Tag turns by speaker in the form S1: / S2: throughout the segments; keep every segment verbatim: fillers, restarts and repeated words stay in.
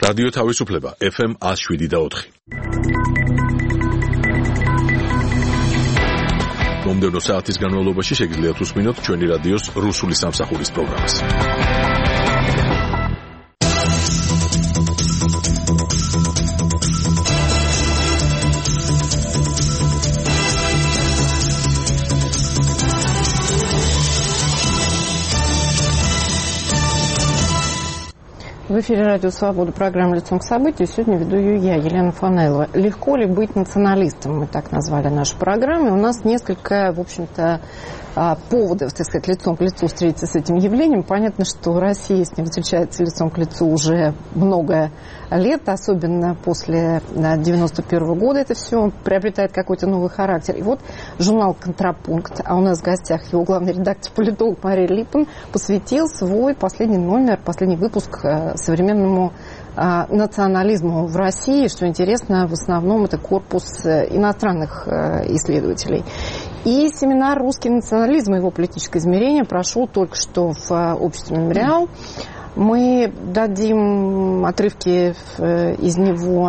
S1: რადიო თავისუფლება ეფ ემ one oh seven და four. მომდევნო საათის განმავლობაში შეგიძლიათ უსმინოთ ჩვენი რადიოს რუსული სამსახურის პროგრამას.
S2: В эфире «Радио Свобода», программа «Лицом к событию». Сегодня веду ее я, Елена Фанайлова. Легко ли быть националистом? Мы так назвали нашу программу. У нас несколько, в общем-то, поводов, так сказать, лицом к лицу встретиться с этим явлением. Понятно, что Россия с ним встречается лицом к лицу уже много лет, особенно после девяносто первого года это все приобретает какой-то новый характер. И вот журнал «Контрапункт», а у нас в гостях его главный редактор, политолог Мария Липман, посвятил свой последний номер, последний выпуск современному а, национализму в России. Что интересно, в основном это корпус иностранных а, исследователей. И семинар «Русский национализм и его политическое измерение» прошел только что в а, обществе «Мемориал». Мы дадим отрывки из него.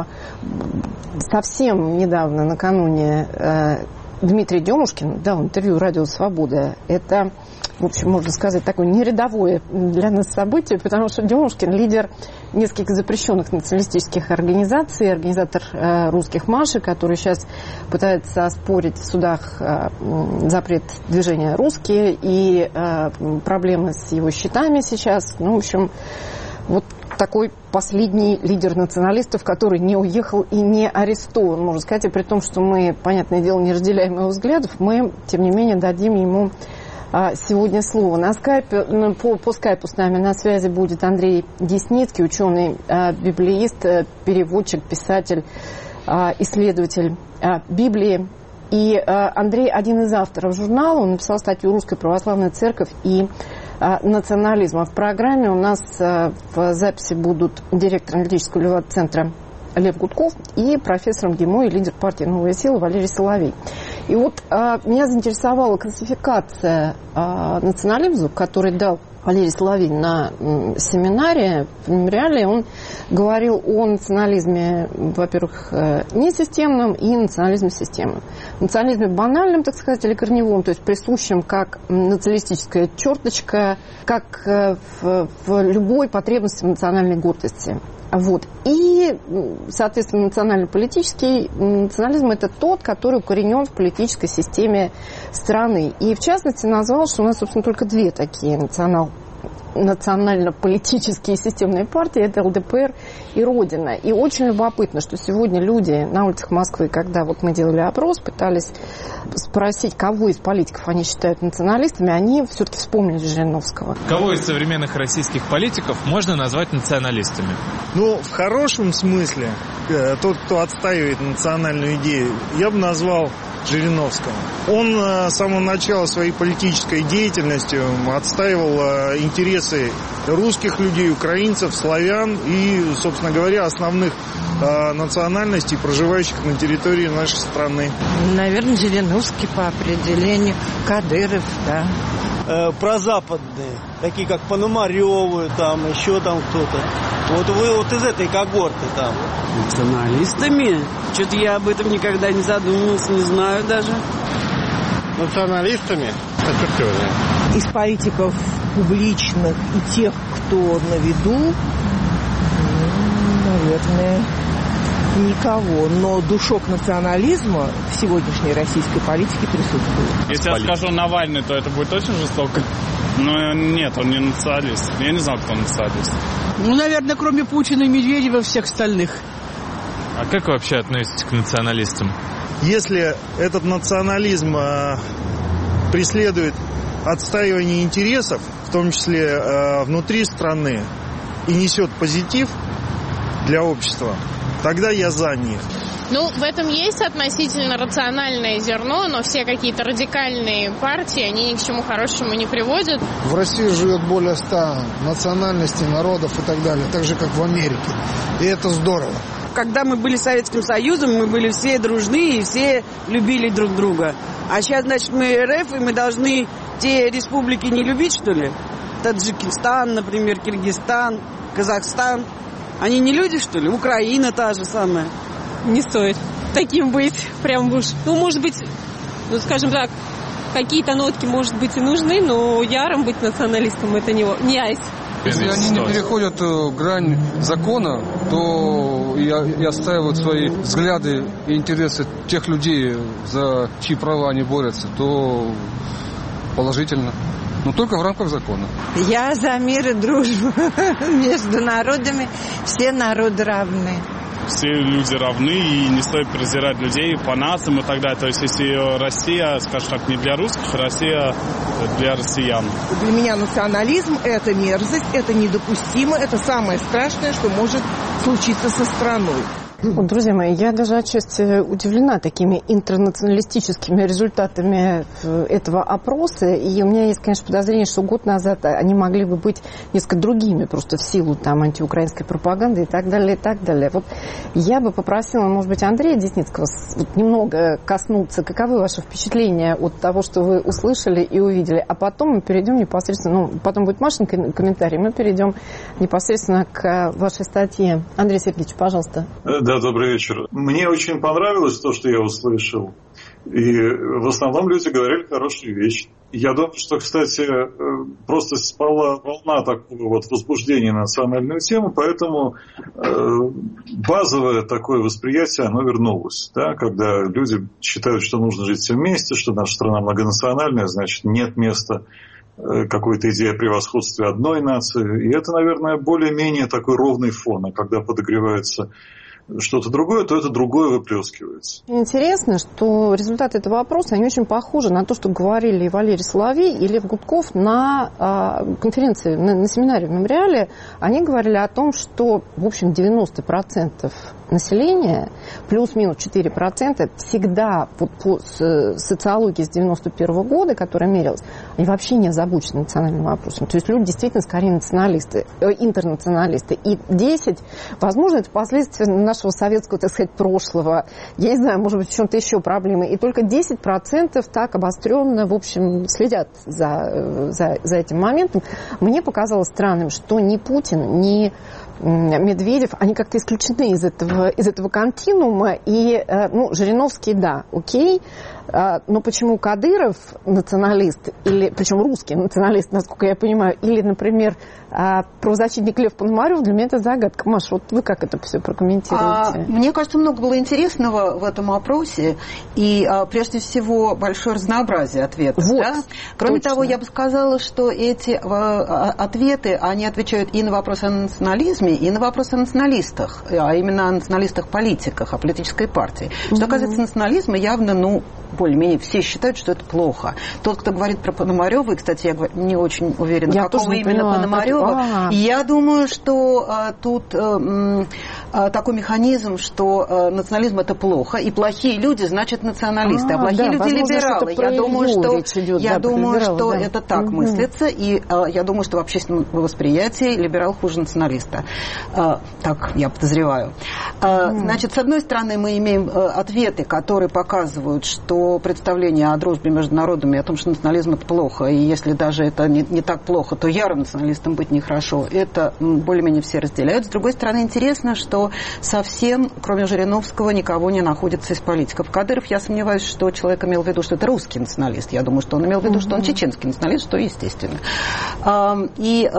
S2: Совсем недавно, накануне, Дмитрий Демушкин дал интервью «Радио Свобода». Это, в общем, можно сказать, такое нерядовое для нас событие, потому что Демушкин — лидер нескольких запрещенных националистических организаций, организатор э, русских маршей, который сейчас пытается оспорить в судах э, запрет движения «Русские» и э, проблемы с его счетами сейчас. Ну, в общем, вот такой последний лидер националистов, который не уехал и не арестован, можно сказать. И при том, что мы, понятное дело, не разделяем его взглядов, мы, тем не менее, дадим ему а, сегодня слово. На скайпе, по, по скайпу с нами на связи будет Андрей Десницкий, ученый, а, библеист, переводчик, писатель, а, исследователь а, Библии. И а, Андрей один из авторов журнала, он написал статью «Русская православная церковь и а, национализм». А в программе у нас а, в записи будут директор аналитического левого центра Лев Гудков и профессор МГИМО и лидер партии «Новая сила» Валерий Соловей. И вот а, меня заинтересовала классификация а, национализма, который дал Валерий Соловей на м, семинаре в Мемориале. Он говорил о национализме, во-первых, э, несистемном и национализме системном. Национализме банальном, так сказать, или корневом, то есть присущем как националистическая черточка, как э, в, в любой потребности в национальной гордости. Вот. И, соответственно, национально-политический национализм — это тот, который укоренен в политической системе страны. И, в частности, назвал, что у нас, собственно, только две такие национал национально-политические системные партии — это эл дэ пэ эр и Родина. И очень любопытно, что сегодня люди на улицах Москвы, когда вот мы делали опрос, пытались спросить, кого из политиков они считают националистами, они все-таки вспомнили Жириновского.
S3: Кого из современных российских политиков можно назвать националистами?
S4: Ну, в хорошем смысле, тот, кто отстаивает национальную идею, я бы назвал Жириновского. Он с самого начала своей политической деятельностью отстаивал интересы русских людей, украинцев, славян и, собственно говоря, основных национальностей, проживающих на территории нашей страны.
S5: Наверное, Жириновский по определению, Кадыров, да.
S6: Э, прозападные, такие как Пономарёвы, там еще там кто-то. Вот вы вот из этой когорты там.
S7: Националистами? Что-то я об этом никогда не задумывался, не знаю даже.
S8: Националистами? Это кто же?
S5: Из политиков публичных и тех, кто на виду, наверное, никого. Но душок национализма в сегодняшней российской политике присутствует.
S9: Если я скажу Навальный, то это будет очень жестоко. Но нет, он не националист. Я не знаю, кто он националист.
S7: Ну, наверное, кроме Путина и Медведева, всех остальных.
S3: А как вы вообще относитесь к националистам?
S4: Если этот национализм э, преследует отстаивание интересов, в том числе э, внутри страны, и несет позитив для общества, тогда я за них.
S10: Ну, в этом есть относительно рациональное зерно, но все какие-то радикальные партии, они ни к чему хорошему не приводят.
S11: В России живет более ста национальностей, народов и так далее, так же, как в Америке. И это здорово.
S7: Когда мы были Советским Союзом, мы были все дружны и все любили друг друга. А сейчас, значит, мы эр эф, и мы должны те республики не любить, что ли? Таджикистан, например, Киргизстан, Казахстан. Они не люди, что ли? Украина та же самая.
S8: Не стоит таким быть, прям уж. Ну, может быть, ну, скажем так, какие-то нотки, может быть, и нужны, но ярым быть националистом это не, не айс.
S12: Если они не переходят грань закона, то и, и отстаивают свои взгляды и интересы тех людей, за чьи права они борются, то положительно. Но только в рамках закона.
S13: Я за мир и дружбу между народами. Все народы равны.
S9: Все люди равны, и не стоит презирать людей по нациям и так далее. То есть, если Россия, скажем так, не для русских, Россия для россиян.
S5: Для меня национализм – это мерзость, это недопустимо, это самое страшное, что может случиться со страной.
S2: Вот, друзья мои, я даже отчасти удивлена такими интернационалистическими результатами этого опроса. И у меня есть, конечно, подозрение, что год назад они могли бы быть несколько другими, просто в силу там антиукраинской пропаганды и так далее, и так далее. Вот я бы попросила, может быть, Андрея Десницкого вот немного коснуться. Каковы ваши впечатления от того, что вы услышали и увидели? А потом мы перейдем непосредственно, ну, потом будет Машин комментарий, мы перейдем непосредственно к вашей статье. Андрей Сергеевич, пожалуйста.
S14: Да, добрый вечер. Мне очень понравилось то, что я услышал. И в основном люди говорили хорошие вещи. Я думаю, что, кстати, просто спала волна такого вот возбуждения на национальную тему, поэтому базовое такое восприятие, оно вернулось. Да? Когда люди считают, что нужно жить все вместе, что наша страна многонациональная, значит, нет места какой-то идеи о превосходстве одной нации. И это, наверное, более-менее такой ровный фон. А когда подогревается что-то другое, то это другое выплескивается.
S2: Интересно, что результаты этого опроса, они очень похожи на то, что говорили и Валерий Соловей, и Лев Гудков на э, конференции, на, на семинаре в Мемориале. Они говорили о том, что, в общем, девяносто процентов населения, плюс-минус четыре процента, всегда вот по социологии с девяносто первого года, которая мерилась, они вообще не озабочены национальным вопросом. То есть люди действительно скорее националисты, э, интернационалисты. И десять, возможно, это последствия нашего советского, так сказать, прошлого. Я не знаю, может быть, в чем-то еще проблемы. И только десять процентов так обостренно, в общем, следят за, за, за этим моментом. Мне показалось странным, что ни Путин, ни Медведев, они как-то исключены из этого, из этого континуума. И, ну, Жириновский, да, окей. Но почему Кадыров националист, или, причем русский националист, насколько я понимаю, или, например, правозащитник Лев Пономарев, для меня это загадка. Маша, вот вы как это все прокомментируете?
S15: А, мне кажется, много было интересного в этом опросе, и а, прежде всего большое разнообразие ответов.
S2: Вот,
S15: да? Кроме
S2: точно.
S15: того, я бы сказала, что эти а, ответы, они отвечают и на вопрос о национализме, и на вопрос о националистах, а именно о националистах-политиках, о политической партии. Что mm-hmm. касается национализма, явно, ну, более-менее все считают, что это плохо. Тот, кто говорит про Пономарева, и, кстати, я не очень уверена, я какого именно поняла, Пономарева, как... я думаю, что а, тут а, а, такой механизм, что а, национализм – это плохо, и плохие люди, значит, националисты, а, а плохие да, люди – либералы. Я думаю, что, идет, я да, думаю, что да. это так угу. мыслится, и а, я думаю, что в общественном восприятии либерал хуже националиста. А, так я подозреваю. А, угу. Значит, с одной стороны, мы имеем а, ответы, которые показывают, что представление о дружбе между народами, о том, что национализм – это плохо, и если даже это не, не так плохо, то ярым националистом быть нехорошо. Это более-менее все разделяют. С другой стороны, интересно, что совсем, кроме Жириновского, никого не находится из политиков. Кадыров, я сомневаюсь, что человек имел в виду, что это русский националист. Я думаю, что он имел в виду, что он чеченский националист, что естественно. И,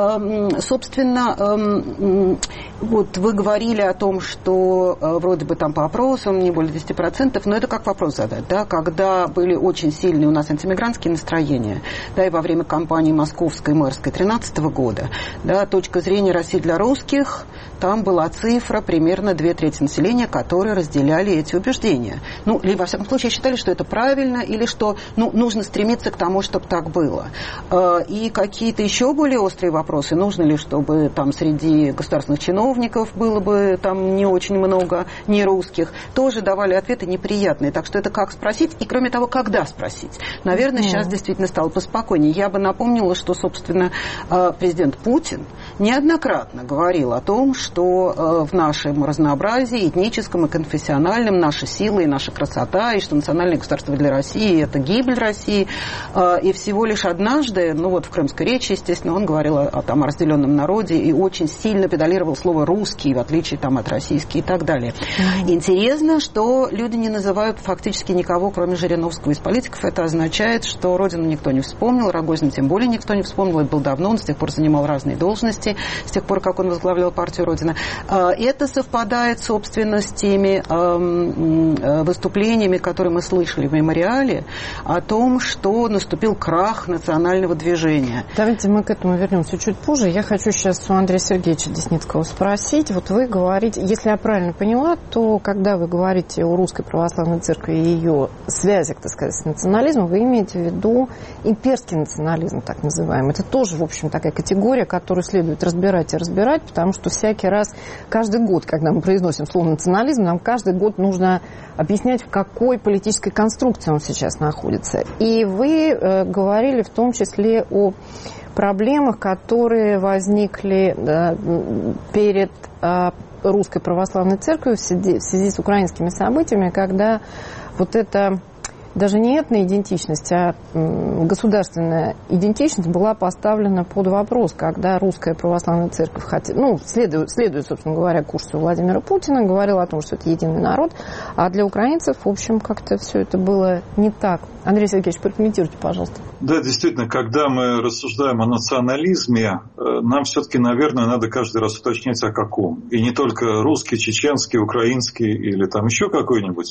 S15: собственно, вот вы говорили о том, что вроде бы там по опросам не более десять процентов, но это как вопрос задать, да, когда были очень сильные у нас антимигрантские настроения, да, и во время кампании московской мэрской тринадцатого года, да, точка зрения России для русских, там была цифра примерно две трети населения, которые разделяли эти убеждения. Ну, или, во всяком случае, считали, что это правильно, или что, ну, нужно стремиться к тому, чтобы так было. И какие-то еще более острые вопросы, нужно ли, чтобы там среди государственных чиновников было бы там не очень много нерусских, тоже давали ответы неприятные. Так что это как спросить, и кроме того, когда спросить. Наверное, mm. сейчас действительно стало поспокойнее. Я бы напомнила, что, собственно, президент Путин неоднократно говорил о том, что что в нашем разнообразии этническом и конфессиональном наша сила и наша красота, и что национальное государство для России – это гибель России. И всего лишь однажды, ну вот в крымской речи, естественно, он говорил о, там, о разделенном народе и очень сильно педалировал слово «русский», в отличие там, от «российский» и так далее. Mm-hmm. Интересно, что люди не называют фактически никого, кроме Жириновского, из политиков. Это означает, что родину никто не вспомнил, Рогозина тем более никто не вспомнил. Это было давно, он с тех пор занимал разные должности, с тех пор, как он возглавлял партию «Родина». Это совпадает, собственно, с теми выступлениями, которые мы слышали в мемориале, о том, что наступил крах национального движения.
S2: Давайте мы к этому вернемся чуть позже. Я хочу сейчас у Андрея Сергеевича Десницкого спросить. Вот вы говорите, если я правильно поняла, то когда вы говорите о Русской Православной Церкви и ее связях, так сказать, с национализмом, вы имеете в виду имперский национализм, так называемый. Это тоже, в общем, такая категория, которую следует разбирать и разбирать, потому что всякий раз, каждый год, когда мы произносим слово национализм, нам каждый год нужно объяснять, в какой политической конструкции он сейчас находится. И вы э, говорили в том числе о проблемах, которые возникли э, перед э, Русской Православной Церковью в связи, в связи с украинскими событиями, когда вот это даже не этноидентичность, а государственная идентичность была поставлена под вопрос, когда Русская Православная Церковь, хотела, ну, следует, следует, собственно говоря, курсу Владимира Путина, говорила о том, что это единый народ, а для украинцев, в общем, как-то все это было не так. Андрей Сергеевич, прокомментируйте, пожалуйста.
S14: Да, действительно, когда мы рассуждаем о национализме, нам все-таки, наверное, надо каждый раз уточнять, о каком. И не только русский, чеченский, украинский или там еще какой-нибудь.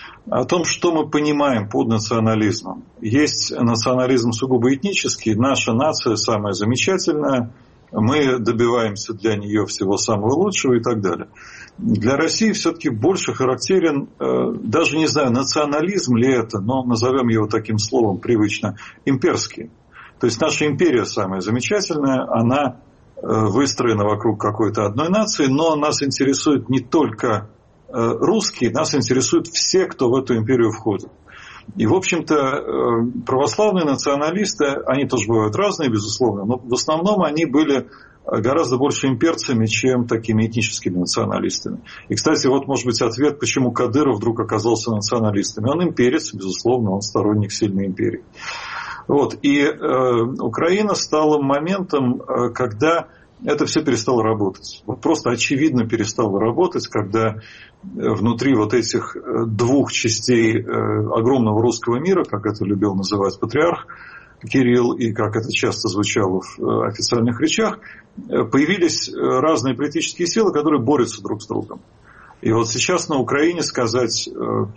S14: О том, что мы понимаем под национализмом. Есть национализм сугубо этнический, наша нация самая замечательная, мы добиваемся для нее всего самого лучшего и так далее. Для России все-таки больше характерен, даже не знаю, национализм ли это, но назовем его таким словом привычно, имперский. То есть наша империя самая замечательная, она выстроена вокруг какой-то одной нации, но нас интересует не только русские, нас интересуют все, кто в эту империю входит. И, в общем-то, православные националисты, они тоже бывают разные, безусловно, но в основном они были гораздо больше имперцами, чем такими этническими националистами. И, кстати, вот, может быть, ответ, почему Кадыров вдруг оказался националистом. Он имперец, безусловно, он сторонник сильной империи. Вот. И э, Украина стала моментом, э, когда это все перестало работать. Вот просто очевидно перестало работать, когда внутри вот этих двух частей огромного русского мира, как это любил называть патриарх Кирилл, и как это часто звучало в официальных речах, появились разные политические силы, которые борются друг с другом. И вот сейчас на Украине сказать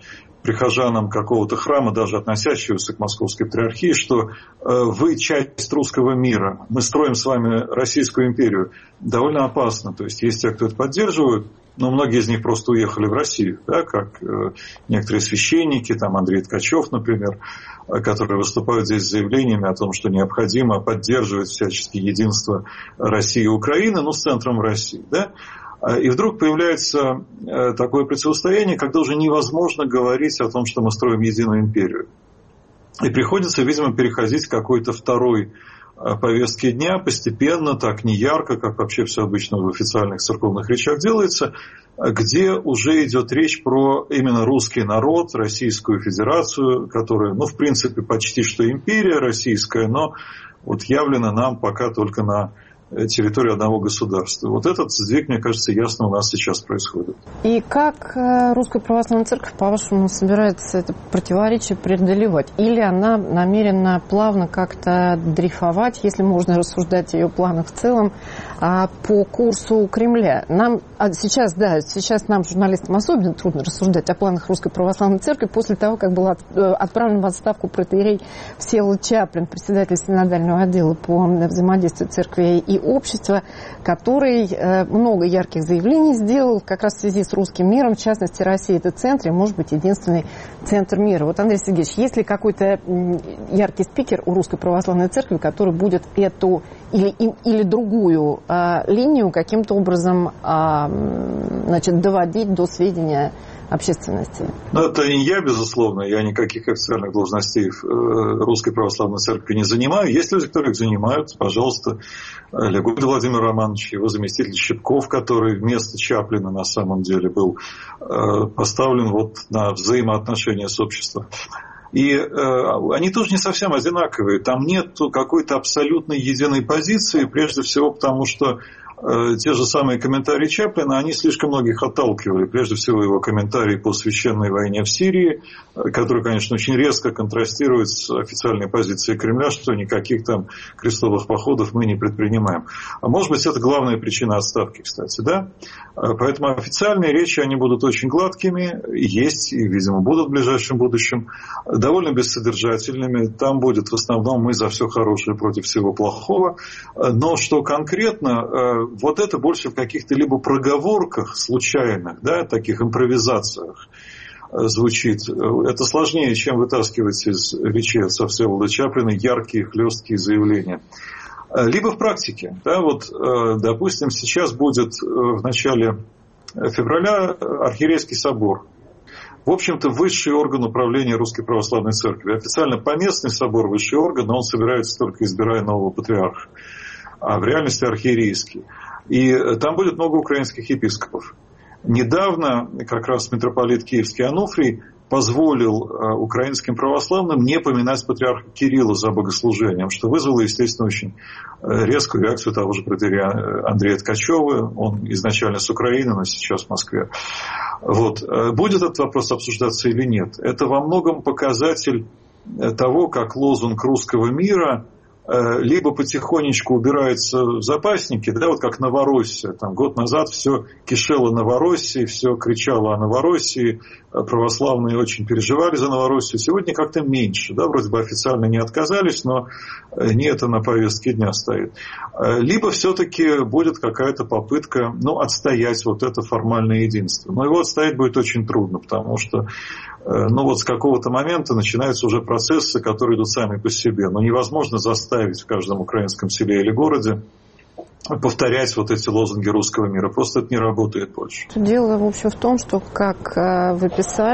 S14: прихожанам какого-то храма, даже относящегося к Московской патриархии, что вы часть русского мира, мы строим с вами Российскую империю, довольно опасно. То есть есть те, кто это поддерживают, но многие из них просто уехали в Россию, да, как некоторые священники, там Андрей Ткачев, например, которые выступают здесь с заявлениями о том, что необходимо поддерживать всячески единство России и Украины, ну, с центром в России, да. И вдруг появляется такое противостояние, когда уже невозможно говорить о том, что мы строим единую империю. И приходится, видимо, переходить к какой-то второй повестке дня, постепенно, так не ярко, как вообще все обычно в официальных церковных речах делается, где уже идет речь про именно русский народ, Российскую Федерацию, которая, ну, в принципе, почти что империя российская, но вот явлена нам пока только на территории одного государства. Вот этот сдвиг, мне кажется, ясно у нас сейчас происходит.
S2: И как Русская Православная Церковь, по-вашему, собирается это противоречие преодолевать? Или она намерена плавно как-то дрейфовать, если можно рассуждать о ее планах в целом, по курсу Кремля? Нам сейчас, да, сейчас нам, журналистам, особенно трудно рассуждать о планах Русской Православной Церкви после того, как был отправлен в отставку протоиерей Всеволод Чаплин, председатель синодального отдела по взаимодействию церкви и общества, который много ярких заявлений сделал как раз в связи с русским миром. В частности, Россия – это центр, и может быть единственный центр мира. Вот, Андрей Сергеевич, есть ли какой-то яркий спикер у Русской Православной Церкви, который будет эту или, или другую а, линию каким-то образом а, значит, доводить до сведения общественности?
S14: Ну, это не я, безусловно. Я никаких официальных должностей в Русской Православной Церкви не занимаю. Есть люди, которые их занимают. Пожалуйста, Лягудин Владимир Романович, его заместитель Щипков, который вместо Чаплина на самом деле был поставлен вот на взаимоотношения с обществом. И э, они тоже не совсем одинаковые. Там нет какой-то абсолютной единой позиции, прежде всего потому, что э, те же самые комментарии Чаплина, они слишком многих отталкивали. Прежде всего его комментарии по священной войне в Сирии, который, конечно, очень резко контрастирует с официальной позицией Кремля, что никаких там крестовых походов мы не предпринимаем. А может быть, это главная причина отставки, кстати, да? Поэтому официальные речи, они будут очень гладкими, есть и, видимо, будут в ближайшем будущем, довольно бессодержательными. Там будет в основном мы за все хорошее против всего плохого. Но что конкретно, вот это больше в каких-то либо проговорках случайных, да, таких импровизациях звучит. Это сложнее, чем вытаскивать из речи отца Всеволода Чаплина яркие, хлесткие заявления. Либо в практике. Да, вот, допустим, сейчас будет в начале февраля Архиерейский собор. В общем-то, высший орган управления Русской Православной Церкви. Официально поместный собор, высший орган, но он собирается только избирая нового патриарха. А в реальности архиерейский. И там будет много украинских епископов. Недавно как раз митрополит Киевский Ануфрий позволил украинским православным не поминать патриарха Кирилла за богослужением, что вызвало, естественно, очень резкую реакцию того же протоиерея Андрея Ткачева. Он изначально с Украины, но сейчас в Москве. Вот. Будет этот вопрос обсуждаться или нет? Это во многом показатель того, как лозунг русского мира либо потихонечку убирается в запасники, да, вот как Новороссия. Там год назад все кишело Новороссией, все кричало о Новороссии, православные очень переживали за Новороссию. Сегодня как-то меньше, да, вроде бы официально не отказались, но не это на повестке дня стоит. Либо все-таки будет какая-то попытка, ну, отстоять вот это формальное единство. Но его отстоять будет очень трудно, потому что ну вот с какого-то момента начинаются уже процессы, которые идут сами по себе. Но невозможно заставить в каждом украинском селе или городе повторять вот эти лозунги русского мира. Просто это не работает больше.
S2: Дело, в общем, в том, что, как вы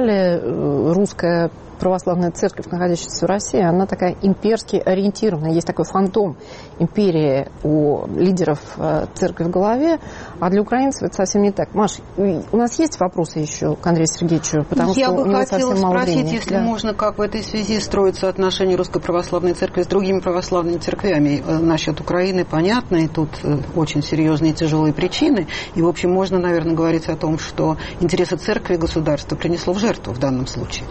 S2: писали, русская православная церковь, находящаяся в России, она такая имперски ориентированная. Есть такой фантом империи у лидеров церкви в голове, а для украинцев это совсем не так. Маш, у нас есть вопросы еще к Андрею Сергеевичу? Потому
S15: Я
S2: что
S15: бы
S2: у него
S15: хотела
S2: совсем мало
S15: спросить,
S2: времени.
S15: если
S2: Да.
S15: можно, как в этой связи строятся отношения Русской Православной Церкви с другими православными церквями. Насчет Украины понятно, и тут очень серьезные и тяжелые причины. И, в общем, можно, наверное, говорить о том, что интересы церкви и государства принесло в жертву в данном случае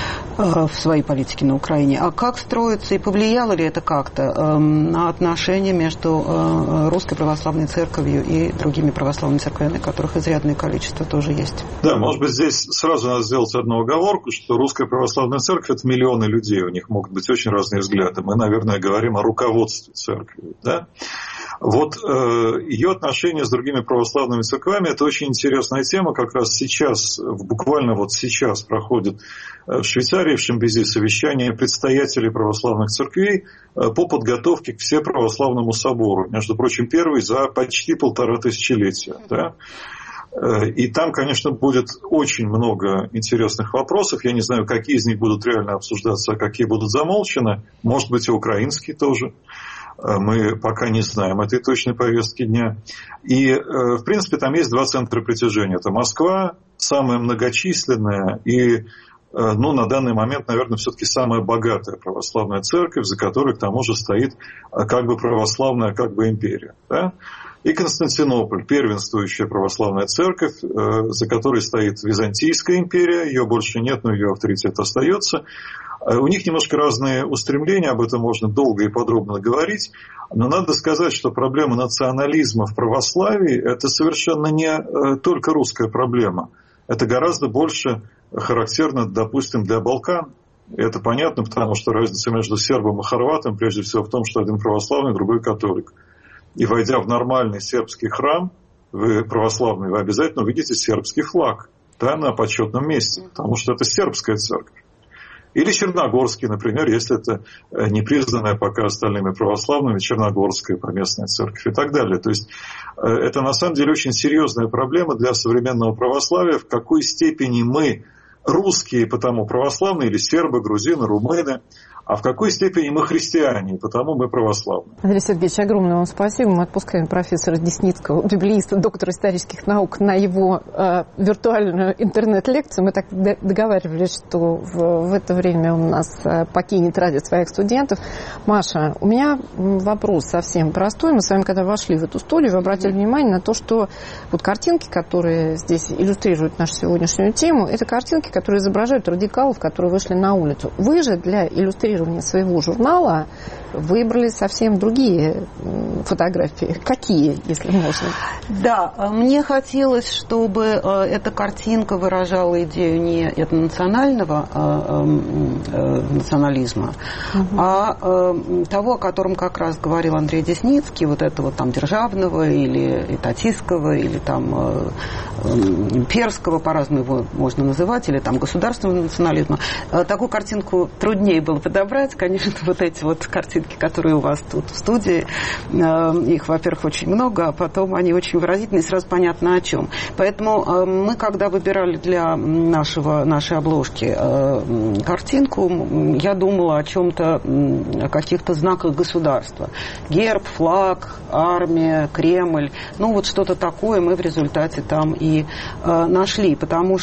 S15: в своей политике на Украине. А как строится и повлияло ли это как-то на отношения между Русской Православной Церковью и другими православными церквями, которых изрядное количество тоже есть?
S14: Да, может быть, здесь сразу надо сделать одну оговорку, что Русская Православная Церковь – это миллионы людей, у них могут быть очень разные взгляды. Мы, наверное, говорим о руководстве церкви, да? Вот э, ее отношения с другими православными церквями – это очень интересная тема. Как раз сейчас, буквально вот сейчас проходит в Швейцарии, в Шимбези, совещание предстоятелей православных церквей по подготовке к Всеправославному собору. Между прочим, первый за почти полтора тысячелетия. Да? И там, конечно, будет очень много интересных вопросов. Я не знаю, какие из них будут реально обсуждаться, а какие будут замолчаны. Может быть, и украинские тоже. Мы пока не знаем этой точной повестки дня. И, в принципе, там есть два центра притяжения. Это Москва, самая многочисленная и, ну, на данный момент, наверное, все-таки самая богатая православная церковь, за которой, к тому же, стоит как бы православная, как бы империя. Да? И Константинополь, первенствующая православная церковь, за которой стоит Византийская империя. Ее больше нет, но ее авторитет остается. У них немножко разные устремления, об этом можно долго и подробно говорить, но надо сказать, что проблема национализма в православии – это совершенно не только русская проблема. Это гораздо больше характерно, допустим, для Балкан. Это понятно, потому что разница между сербом и хорватом прежде всего в том, что один православный, другой католик. И войдя в нормальный сербский храм, вы православный, вы обязательно увидите сербский флаг, да, на почетном месте, потому что это сербская церковь. Или Черногорский, например, если это непризнанная пока остальными православными Черногорская поместная церковь и так далее. То есть это на самом деле очень серьезная проблема для современного православия, в какой степени мы русские, потому православные, или сербы, грузины, румыны, а в какой степени мы христиане, потому мы православные.
S2: Андрей Сергеевич, огромное вам спасибо. Мы отпускаем профессора Десницкого, библеиста, доктора исторических наук, на его э, виртуальную интернет-лекцию. Мы так договаривались, что в, в это время он нас э, покинет ради своих студентов. Маша, у меня вопрос совсем простой. Мы с вами, когда вошли в эту студию, вы обратили внимание на то, что вот картинки, которые здесь иллюстрируют нашу сегодняшнюю тему, это картинки, которые изображают радикалов, которые вышли на улицу. Вы же для иллюстрирования своего журнала выбрали совсем другие фотографии. Какие, если можно?
S15: Да, мне хотелось, чтобы эта картинка выражала идею не этнонационального а, национализма, угу. а того, о котором как раз говорил Андрей Десницкий, вот этого там державного или этатистского, или там имперского, по-разному его можно называть, или там государственного национализма. Такую картинку труднее было подобрать. Конечно, вот эти вот картинки, которые у вас тут в студии, их, во-первых, очень много, а потом они очень выразительны, и сразу понятно о чем. Поэтому мы, когда выбирали для нашего, нашей обложки картинку, я думала о чем-то, о каких-то знаках государства. Герб, флаг, армия, Кремль. Ну, вот что-то такое мы в результате там и нашли, потому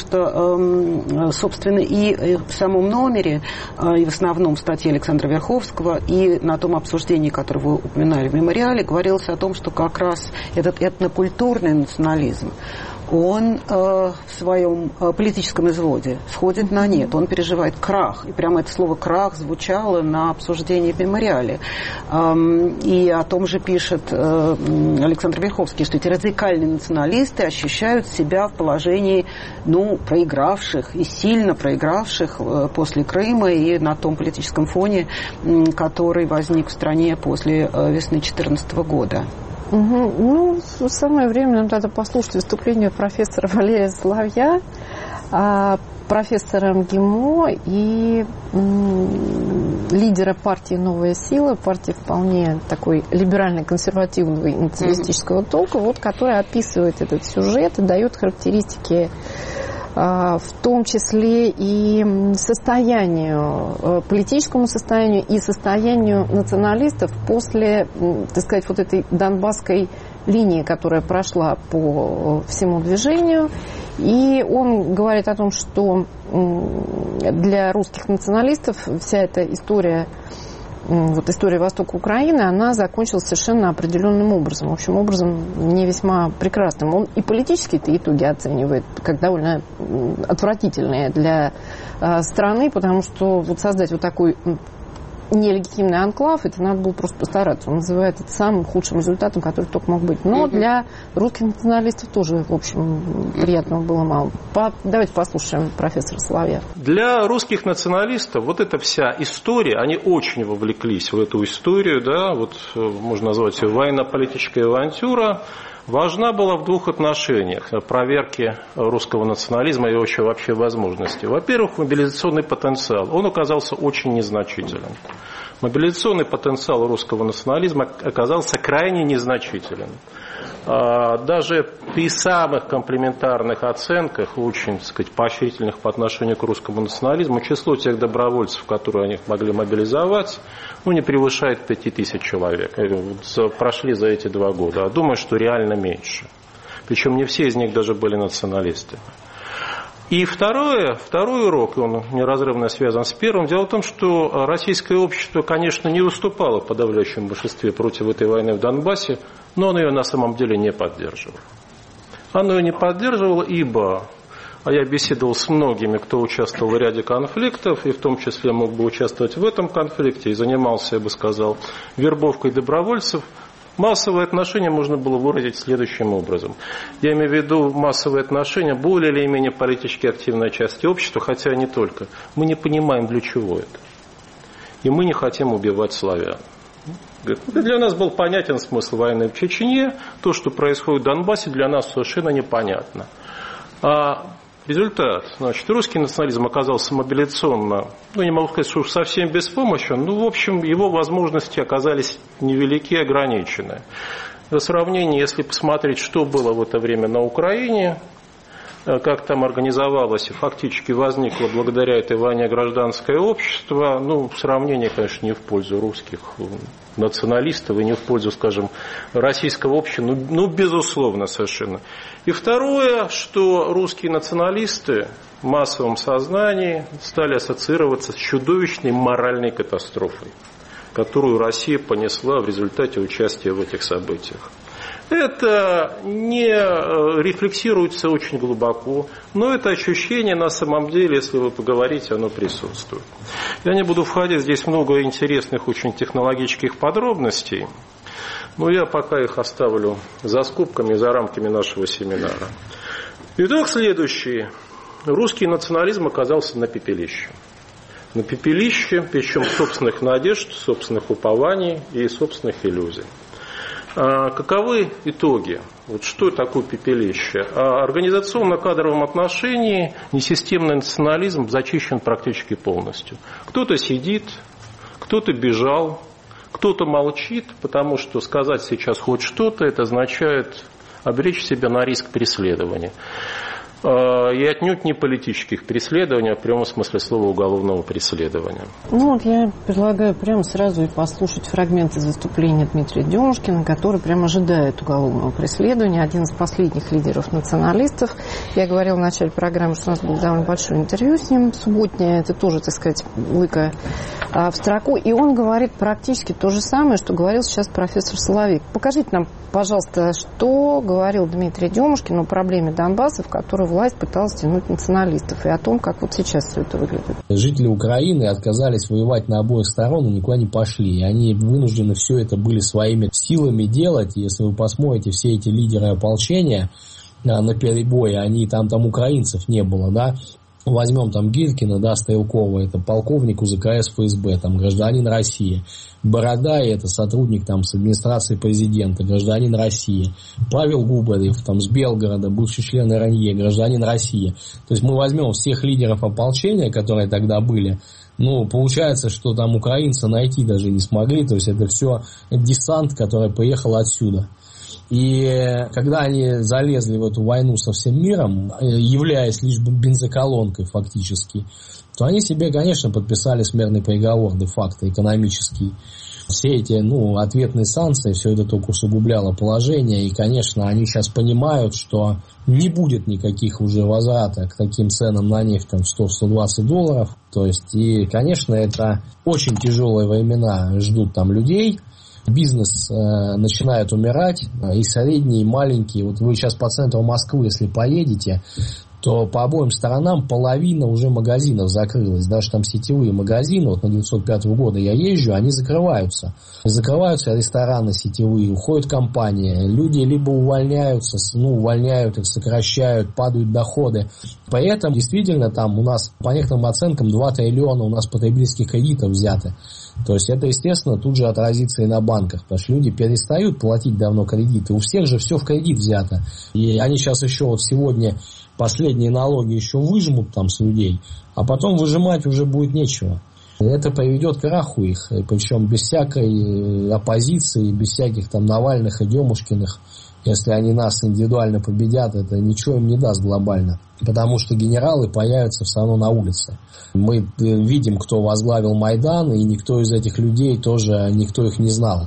S15: что, собственно, и в самом номере, и в основном в статье Александра Верховского, и на том обсуждении, которое вы упоминали в мемориале, говорилось о том, что как раз этот этнокультурный национализм, он э, в своем э, политическом изводе сходит на нет, он переживает крах. И прямо это слово «крах» звучало на обсуждении в мемориале. Эм, и о том же пишет э, Александр Верховский, что эти радикальные националисты ощущают себя в положении, ну, проигравших и сильно проигравших э, после Крыма и на том политическом фоне, э, который возник в стране после э, весны две тысячи четырнадцатого года.
S2: Угу. Ну, самое время нам надо послушать выступление профессора Валерия Соловья, профессора МГИМО и лидера партии «Новая сила», партии вполне такой либерально-консервативного и националистического толка, вот, которая описывает этот сюжет и дает характеристики, в том числе и состоянию, политическому состоянию и состоянию националистов после, так сказать, вот этой донбасской линии, которая прошла по всему движению. И он говорит о том, что для русских националистов вся эта история, вот история Востока Украины, она закончилась совершенно определенным образом. В общем, образом не весьма прекрасным. Он и политические-то итоги оценивает как довольно отвратительные для э, страны, потому что вот создать вот такой нелегитимный анклав, это надо было просто постараться. Он называет это самым худшим результатом, который только мог быть. Но mm-hmm. для русских националистов тоже, в общем, приятного было мало. По... Давайте послушаем профессора Соловья.
S16: Для русских националистов вот эта вся история, они очень вовлеклись в эту историю, да, вот можно назвать ее военно-политическая авантюра, важна была в двух отношениях: проверки русского национализма и вообще, вообще возможности. Во-первых, мобилизационный потенциал. Он оказался очень незначителен. Мобилизационный потенциал русского национализма оказался крайне незначителен. Даже при самых комплементарных оценках, очень, так сказать, поощрительных по отношению к русскому национализму, число тех добровольцев, которые они могли мобилизовать, ну, не превышает пяти тысяч человек. Прошли за эти два года. А думаю, что реально меньше. Причем не все из них даже были националисты. И второе, второй урок, он неразрывно связан с первым. Дело в том, что российское общество, конечно, не выступало в подавляющем большинстве против этой войны в Донбассе, но оно ее на самом деле не поддерживало. Оно ее не поддерживало, ибо, а я беседовал с многими, кто участвовал в ряде конфликтов, и в том числе мог бы участвовать в этом конфликте, и занимался, я бы сказал, вербовкой добровольцев. Массовые отношения можно было выразить следующим образом. Я имею в виду массовые отношения более или менее политически активной части общества, хотя не только. Мы не понимаем, для чего это. И мы не хотим убивать славян. Для нас был понятен смысл войны в Чечне. То, что происходит в Донбассе, для нас совершенно непонятно. А Результат. Значит, русский национализм оказался мобилизационно, ну, не могу сказать, что уж совсем беспомощен, но, в общем, его возможности оказались невелики, ограничены. Для сравнения, если посмотреть, что было в это время на Украине, как там организовалось и фактически возникло благодаря этой войне гражданское общество, ну, сравнение, конечно, не в пользу русских националистов и не в пользу, скажем, российского общества, ну, ну, безусловно, совершенно. И второе, что русские националисты в массовом сознании стали ассоциироваться с чудовищной моральной катастрофой, которую Россия понесла в результате участия в этих событиях. Это не рефлексируется очень глубоко, но это ощущение на самом деле, если вы поговорите, оно присутствует. Я не буду входить, здесь много интересных очень технологических подробностей, но я пока их оставлю за скобками, за рамками нашего семинара. Итог следующий. Русский национализм оказался на пепелище. На пепелище, причем собственных надежд, собственных упований и собственных иллюзий. А каковы итоги? Вот что такое пепелище? А организационно-кадровом отношении несистемный национализм зачищен практически полностью. Кто-то сидит, кто-то бежал, кто-то молчит, потому что сказать сейчас хоть что-то, это означает обречь себя на риск преследования. И отнюдь не политических преследований, а в прямом смысле слова уголовного преследования.
S2: Ну вот я предлагаю прямо сразу и послушать фрагмент из выступления Дмитрия Демушкина, который прямо ожидает уголовного преследования. Один из последних лидеров националистов. Я говорила в начале программы, что у нас было довольно большое интервью с ним субботнее. Это тоже, так сказать, лыка в строку. И он говорит практически то же самое, что говорил сейчас профессор Соловейко. Покажите нам, пожалуйста, что говорил Дмитрий Демушкин о проблеме Донбасса, в которой власть пыталась тянуть националистов, и о том, как вот сейчас все это выглядит.
S17: Жители Украины отказались воевать на обоих сторонах и никуда не пошли. И они вынуждены все это были своими силами делать. И если вы посмотрите, все эти лидеры ополчения на перебой, они там, там украинцев не было, да. Возьмем там Гиркина, да, Стрелкова, это полковник УЗКС ФСБ, там гражданин России. Бородай, это сотрудник там с администрации президента, гражданин России. Павел Губарев, там с Белгорода, бывший член РНЕ, гражданин России. То есть мы возьмем всех лидеров ополчения, которые тогда были, ну, получается, что там украинцы найти даже не смогли, то есть это все десант, который поехал отсюда. И когда они залезли в эту войну со всем миром, являясь лишь бензоколонкой фактически, то они себе, конечно, подписали смертный приговор де-факто экономический. Все эти, ну, ответные санкции, все это только усугубляло положение. И, конечно, они сейчас понимают, что не будет никаких уже возврата к таким ценам на нефть, там, сто - сто двадцать долларов. То есть, и, конечно, это очень тяжелые времена ждут там людей. Бизнес э, начинает умирать, и средний, и маленький. Вот вы сейчас по центру Москвы, если поедете, то по обоим сторонам половина уже магазинов закрылась. Даже там сетевые магазины, вот на девятьсот пятого года я езжу, они закрываются. Закрываются рестораны сетевые, уходят компании. Люди либо увольняются, ну, увольняют их, сокращают, падают доходы. Поэтому действительно там у нас, по некоторым оценкам, два триллиона у нас потребительских кредитов взяты. То есть это, естественно, тут же отразится и на банках, потому что люди перестают платить давно кредиты. У всех же все в кредит взято. И они сейчас еще вот сегодня последние налоги еще выжмут там с людей, а потом выжимать уже будет нечего. Это приведет к краху их, причем без всякой оппозиции, без всяких там Навальных и Демушкиных. Если они нас индивидуально победят, это ничего им не даст глобально. Потому что генералы появятся все равно на улице. Мы видим, кто возглавил Майдан, и никто из этих людей тоже, никто их не знал.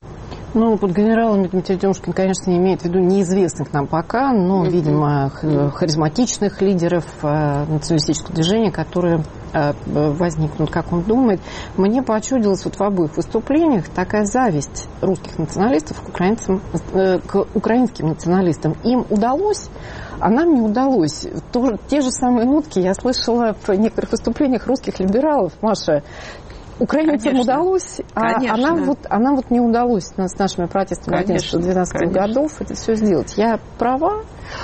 S2: Ну, под генералами Дмитрий Демушкин, конечно, не имеет в виду неизвестных нам пока, но, mm-hmm. видимо, харизматичных лидеров э, националистического движения, которые э, возникнут, как он думает. Мне почудилась вот в обоих выступлениях такая зависть русских националистов к, украинцам, э, к украинским националистам. Им удалось, а нам не удалось. То, те же самые нотки я слышала в некоторых выступлениях русских либералов. Маша, Украинцам
S15: Конечно.
S2: удалось,
S15: Конечно.
S2: а она вот, она вот не удалось с нашими протестами одиннадцатого-двенадцатого годов это все сделать. Я права?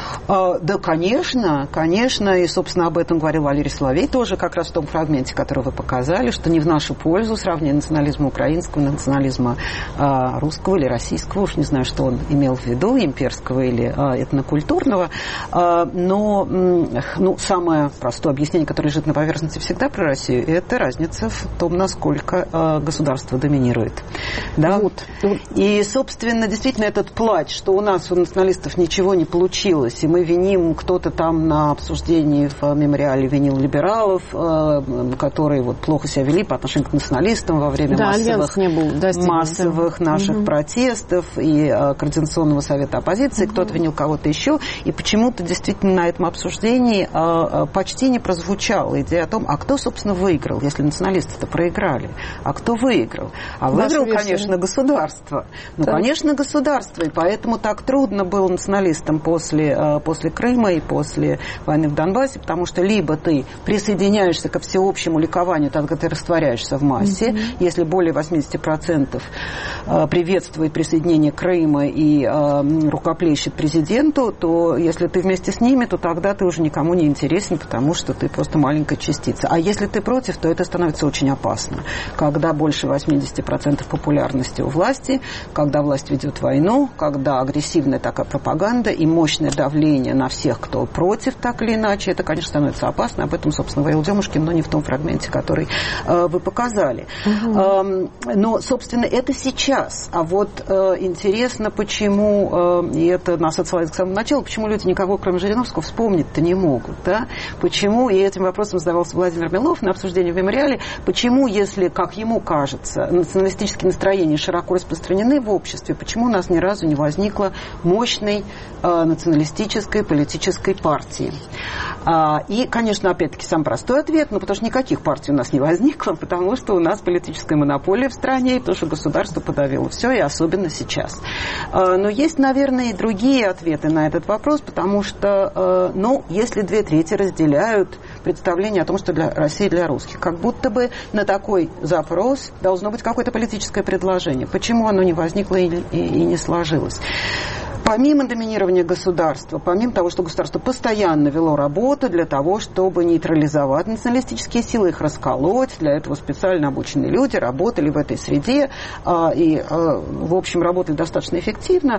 S15: А, да, конечно, конечно, и, собственно, об этом говорил Валерий Соловей тоже как раз в том фрагменте, который вы показали, что не в нашу пользу сравнение национализма украинского, национализма а, русского или российского, уж не знаю, что он имел в виду, имперского или а, этнокультурного, а, но ну, самое простое объяснение, которое лежит на поверхности всегда про Россию, это разница в том, насколько а, государство доминирует. Да? Вот. И, собственно, действительно этот плач, что у нас, у националистов, ничего не получилось, и мы виним, кто-то там на обсуждении в мемориале винил либералов, которые вот плохо себя вели по отношению к националистам во время да, массовых, не был массовых наших угу. протестов и Координационного совета оппозиции, угу. кто-то винил кого-то еще, и почему-то действительно на этом обсуждении почти не прозвучала идея о том, а кто, собственно, выиграл, если националисты-то проиграли, а кто выиграл? А выиграл, конечно, государство. Ну, да. конечно, государство, и поэтому так трудно было националистам после после Крыма и после войны в Донбассе, потому что либо ты присоединяешься ко всеобщему ликованию, тогда ты растворяешься в массе, mm-hmm. если более восемьдесят процентов приветствует присоединение Крыма и рукоплещет президенту, то если ты вместе с ними, то тогда ты уже никому не интересен, потому что ты просто маленькая частица. А если ты против, то это становится очень опасно. Когда больше восемьдесят процентов популярности у власти, когда власть ведет войну, когда агрессивная такая пропаганда и мощная давление на всех, кто против, так или иначе, это, конечно, становится опасно. Об этом, собственно, говорил Демушкин, но не в том фрагменте, который э, вы показали. Угу. Э, но, собственно, это сейчас. А вот э, интересно, почему, э, и это нас отсылает к самому началу, почему люди никого, кроме Жириновского, вспомнить-то не могут. Да? Почему, и этим вопросом задавался Владимир Милов на обсуждении в мемориале, почему, если, как ему кажется, националистические настроения широко распространены в обществе, почему у нас ни разу не возникло мощной э, националистической политической партии. И, конечно, опять-таки, сам простой ответ, ну, потому что никаких партий у нас не возникло, потому что у нас политическая монополия в стране, и потому что государство подавило все, и особенно сейчас. Но есть, наверное, и другие ответы на этот вопрос, потому что, ну, если две трети разделяют представление о том, что для России для русских, как будто бы на такой запрос должно быть какое-то политическое предложение. Почему оно не возникло и, и, и не сложилось? Помимо доминирования государства, помимо того, что государство постоянно вело работу для того, чтобы нейтрализовать националистические силы, их расколоть, для этого специально обученные люди работали в этой среде и, в общем, работали достаточно эффективно.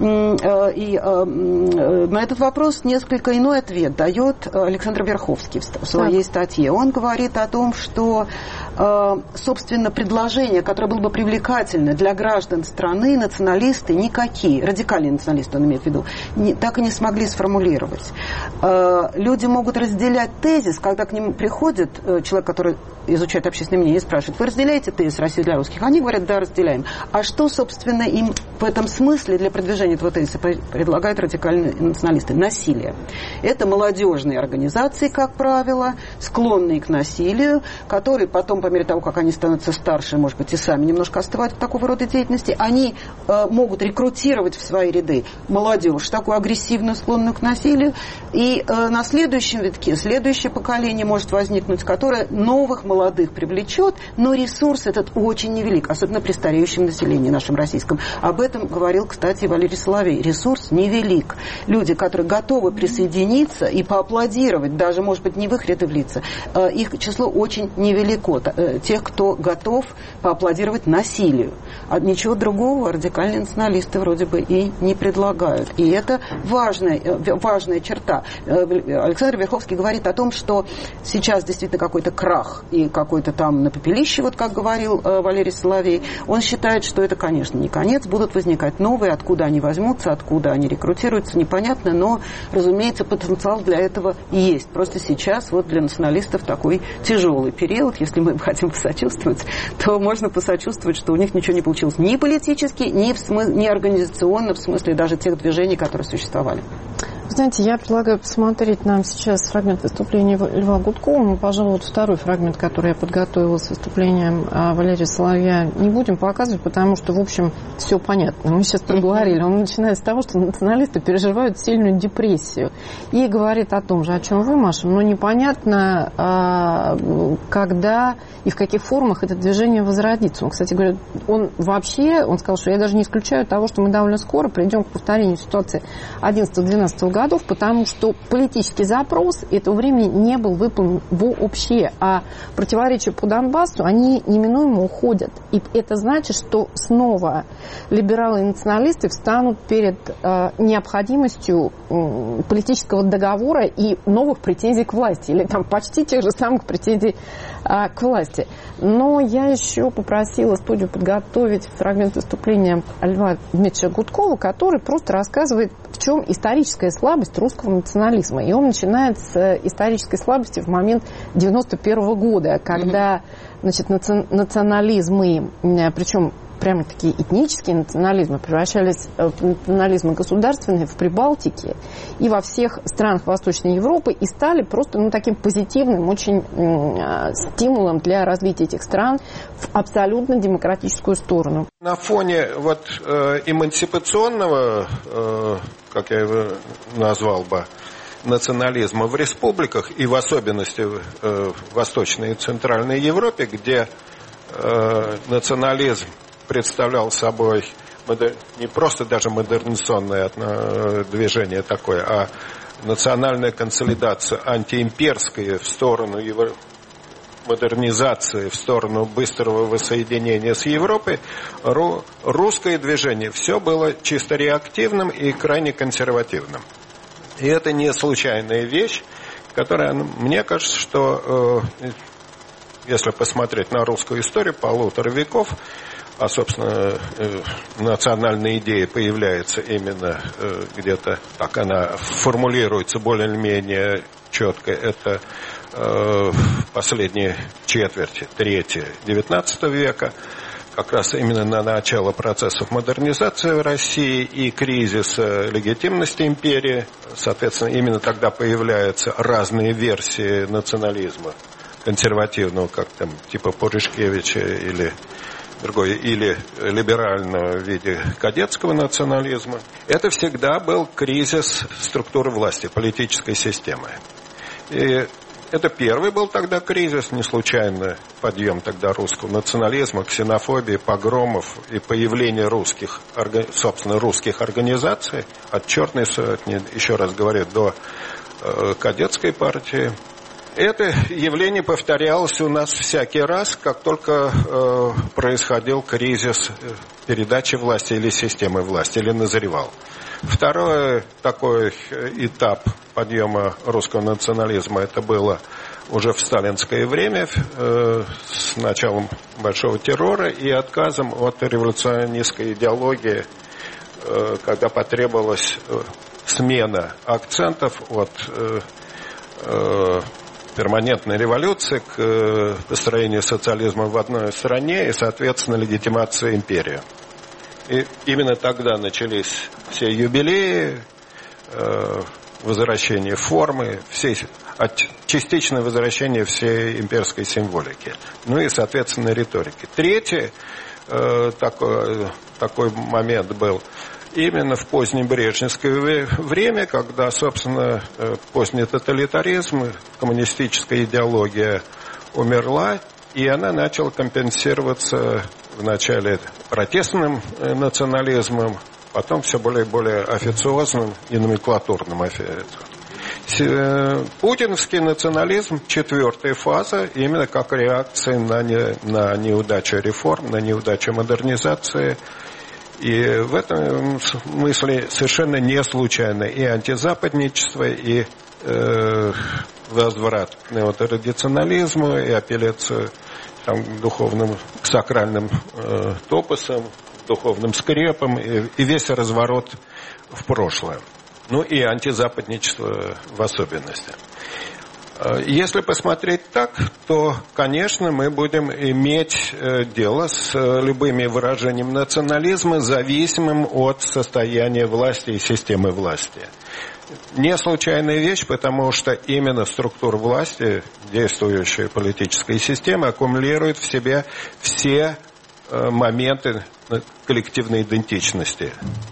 S15: И на этот вопрос несколько иной ответ дает Александр Верховский в своей статье. Он говорит о том, что, собственно, предложение, которое было бы привлекательно для граждан страны, националисты никакие, радикальные националисты, он имеет в виду, не, так и не смогли сформулировать. Э, люди могут разделять тезис, когда к ним приходит э, человек, который изучает общественное мнение, и спрашивает, вы разделяете тезис России для русских? Они говорят, да, разделяем. А что, собственно, им в этом смысле для продвижения этого тезиса предлагают радикальные националисты? Насилие. Это молодежные организации, как правило, склонные к насилию, которые потом, по мере того, как они становятся старше, может быть, и сами немножко остывают в такого рода деятельности, они э, могут рекрутировать в свои ряды молодежь, такую агрессивную, склонную к насилию, и э, на следующем витке следующее поколение может возникнуть, которое новых молодых привлечет, но ресурс этот очень невелик, особенно при стареющем населении нашем российском. Об этом говорил, кстати, Валерий Соловей. Ресурс невелик. Люди, которые готовы присоединиться и поаплодировать, даже, может быть, не в их ряды влиться, э, их число очень невелико. Э, тех, кто готов поаплодировать насилию. А ничего другого радикальные националисты вроде бы и не предлагают. И это важная, важная черта. Александр Верховский говорит о том, что сейчас действительно какой-то крах и какой-то там на пепелище, вот как говорил Валерий Соловей. Он считает, что это, конечно, не конец. Будут возникать новые. Откуда они возьмутся, откуда они рекрутируются, непонятно. Но, разумеется, потенциал для этого есть. Просто сейчас вот для националистов такой тяжелый период. Если мы им хотим посочувствовать, то можно посочувствовать, что у них ничего не получилось ни политически, ни, в смы... ни организационно, в смысле даже тех движений, которые существовали.
S2: Знаете, я предлагаю посмотреть нам сейчас фрагмент выступления Льва Гудкова. Мы, пожалуй, вот второй фрагмент, который я подготовила с выступлением Валерия Соловья, не будем показывать, потому что, в общем, все понятно. Мы сейчас проговорили. Он начинает с того, что националисты переживают сильную депрессию. И говорит о том же, о чем вы, Маша, но непонятно, когда и в каких формах это движение возродится. Он, кстати говоря, он вообще, он сказал, что я даже не исключаю того, что мы довольно скоро придем к повторению ситуации одиннадцатого-двенадцатого годов, потому что политический запрос этого времени не был выполнен вообще, а противоречия по Донбассу, они неминуемо уходят. И это значит, что снова либералы и националисты встанут перед э, необходимостью э, политического договора и новых претензий к власти, или там почти тех же самых претензий э, к власти. Но я еще попросила студию подготовить фрагмент выступления Льва Дмитриевича Гудкова, который просто рассказывает, в чем историческая слабость русского национализма. И он начинает с исторической слабости в момент девяносто первого года, когда, значит, национализмы, причем прямо такие этнические национализмы, превращались в национализмы государственные в Прибалтике и во всех странах Восточной Европы, и стали просто, ну, таким позитивным очень э, стимулом для развития этих стран в абсолютно демократическую сторону.
S18: На фоне вот э, эмансипационного, э, как я его назвал бы, национализма в республиках, и в особенности э, в Восточной и Центральной Европе, где э, национализм представлял собой не просто даже модернизационное движение такое, а национальная консолидация антиимперская в сторону его модернизации, в сторону быстрого воссоединения с Европой, русское движение все было чисто реактивным и крайне консервативным. И это не случайная вещь, которая, мне кажется, что если посмотреть на русскую историю полутора веков, а, собственно, национальная идея появляется именно где-то, так она формулируется более-менее четко, это последние четверти, третье, девятнадцатого века, как раз именно на начало процессов модернизации в России и кризиса легитимности империи. Соответственно, именно тогда появляются разные версии национализма консервативного, как там типа Пуришкевича или другое, или либерального в виде кадетского национализма. Это всегда был кризис структуры власти, политической системы. И это первый был тогда кризис, не случайно подъем тогда русского национализма, ксенофобии, погромов и появление русских, собственно, русских организаций, от Черной сотни, еще раз говорю, до э, кадетской партии. Это явление повторялось у нас всякий раз, как только э, происходил кризис передачи власти или системы власти, или назревал. Второй такой этап подъема русского национализма, это было уже в сталинское время, э, с началом большого террора и отказом от революционистской идеологии, э, когда потребовалась э, смена акцентов от э, э, перманентной революции к построению социализма в одной стране и, соответственно, легитимации империи. И именно тогда начались все юбилеи, возвращение формы, все, частичное возвращение всей имперской символики. Ну и, соответственно, риторики. Третий такой, такой момент был именно в позднебрежневское время, когда, собственно, поздний тоталитаризм, коммунистическая идеология умерла, и она начала компенсироваться вначале протестным национализмом, потом все более и более официозным и номенклатурным официозом. Путиновский национализм, четвертая фаза, именно как реакция на, не, на неудачу реформ, на неудачу модернизации. И в этом смысле совершенно не случайно и антизападничество, и э, возврат к неотрадиционализму, и апелляцию там, к духовным, к сакральным э, топосам, духовным скрепам, и, и весь разворот в прошлое. Ну и антизападничество в особенности. Если посмотреть так, то, конечно, мы будем иметь дело с любыми выражениями национализма, зависимым от состояния власти и системы власти. Не случайная вещь, потому что именно структура власти, действующая политическая система, аккумулирует в себе все моменты коллективной идентичности.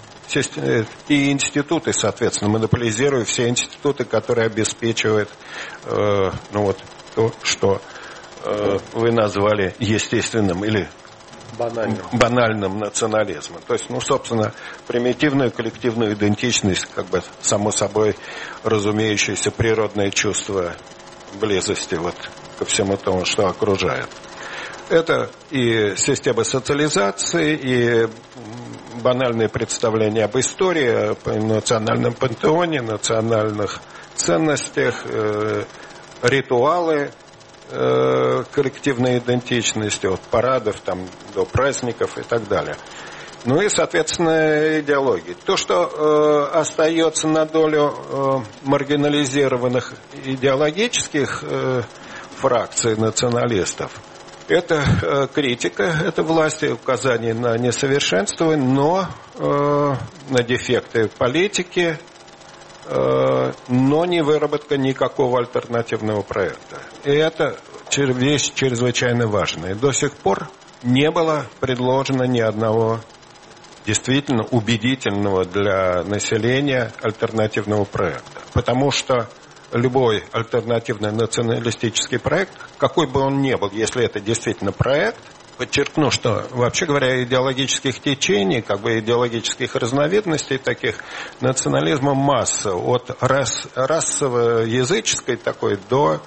S18: И институты, соответственно, монополизируя все институты, которые обеспечивают э, ну вот, то, что э, вы назвали естественным или банальным. банальным национализмом. То есть, ну, собственно, примитивную коллективную идентичность, как бы само собой разумеющееся природное чувство близости вот, ко всему тому, что окружает. Это и система социализации, и банальные представления об истории, о национальном пантеоне, национальных ценностях, э, ритуалы э, коллективной идентичности, от парадов там, до праздников и так далее. Ну и, соответственно, идеологии. То, что э, остается на долю э, маргинализированных идеологических э, фракций националистов, это э, критика этой власти, указание на несовершенство, но э, на дефекты политики, э, но не выработка никакого альтернативного проекта. И это вещь чрезвычайно важная. До сих пор не было предложено ни одного действительно убедительного для населения альтернативного проекта. Потому что любой альтернативный националистический проект, какой бы он ни был, если это действительно проект, подчеркну, что, вообще говоря, идеологических течений, как бы идеологических разновидностей таких, национализма масса, от рас, расово-языческой такой до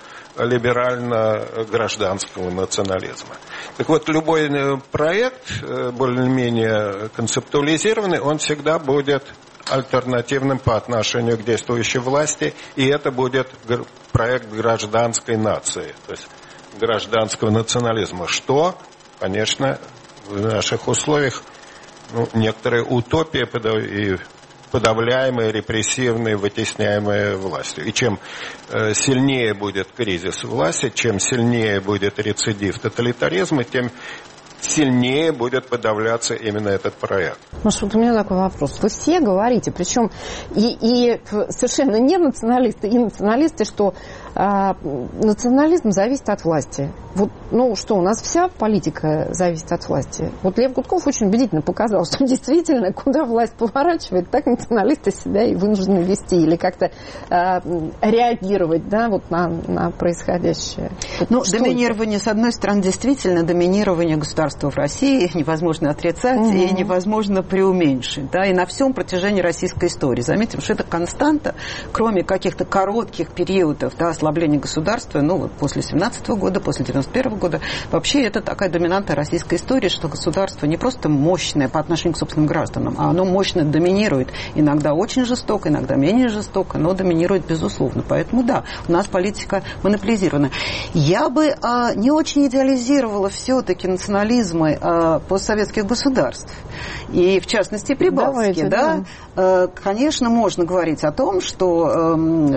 S18: либерально-гражданского национализма. Так вот, любой проект, более-менее концептуализированный, он всегда будет альтернативным по отношению к действующей власти, и это будет проект гражданской нации, то есть гражданского национализма, что, конечно, в наших условиях ну, некоторая утопия и подавляемая, репрессивная, вытесняемая властью. И чем э, сильнее будет кризис власти, чем сильнее будет рецидив тоталитаризма, тем сильнее будет подавляться именно этот проект.
S2: Может, вот у меня такой вопрос. Вы все говорите, причем и, и совершенно не националисты, и националисты, что а, национализм зависит от власти. Вот, ну что, у нас вся политика зависит от власти. Вот Лев Гудков очень убедительно показал, что действительно, куда власть поворачивает, так националисты себя и вынуждены вести или как-то а, реагировать, да, вот на, на происходящее.
S15: Ну, доминирование, это? С одной стороны, действительно, доминирование государства в России невозможно отрицать угу. и невозможно преуменьшить. Да, и на всем протяжении российской истории. Заметим, что это константа, кроме каких-то коротких периодов да, ослабления государства, ну, вот после семнадцатого года, после девяносто первого года, вообще это такая доминанта российской истории, что государство не просто мощное по отношению к собственным гражданам, а оно мощно доминирует. Иногда очень жестоко, иногда менее жестоко, но доминирует безусловно. Поэтому да, у нас политика монополизирована. Я бы а, не очень идеализировала все-таки национализм постсоветских государств. И, в частности, прибалтики. Да? Да. Конечно, можно говорить о том, что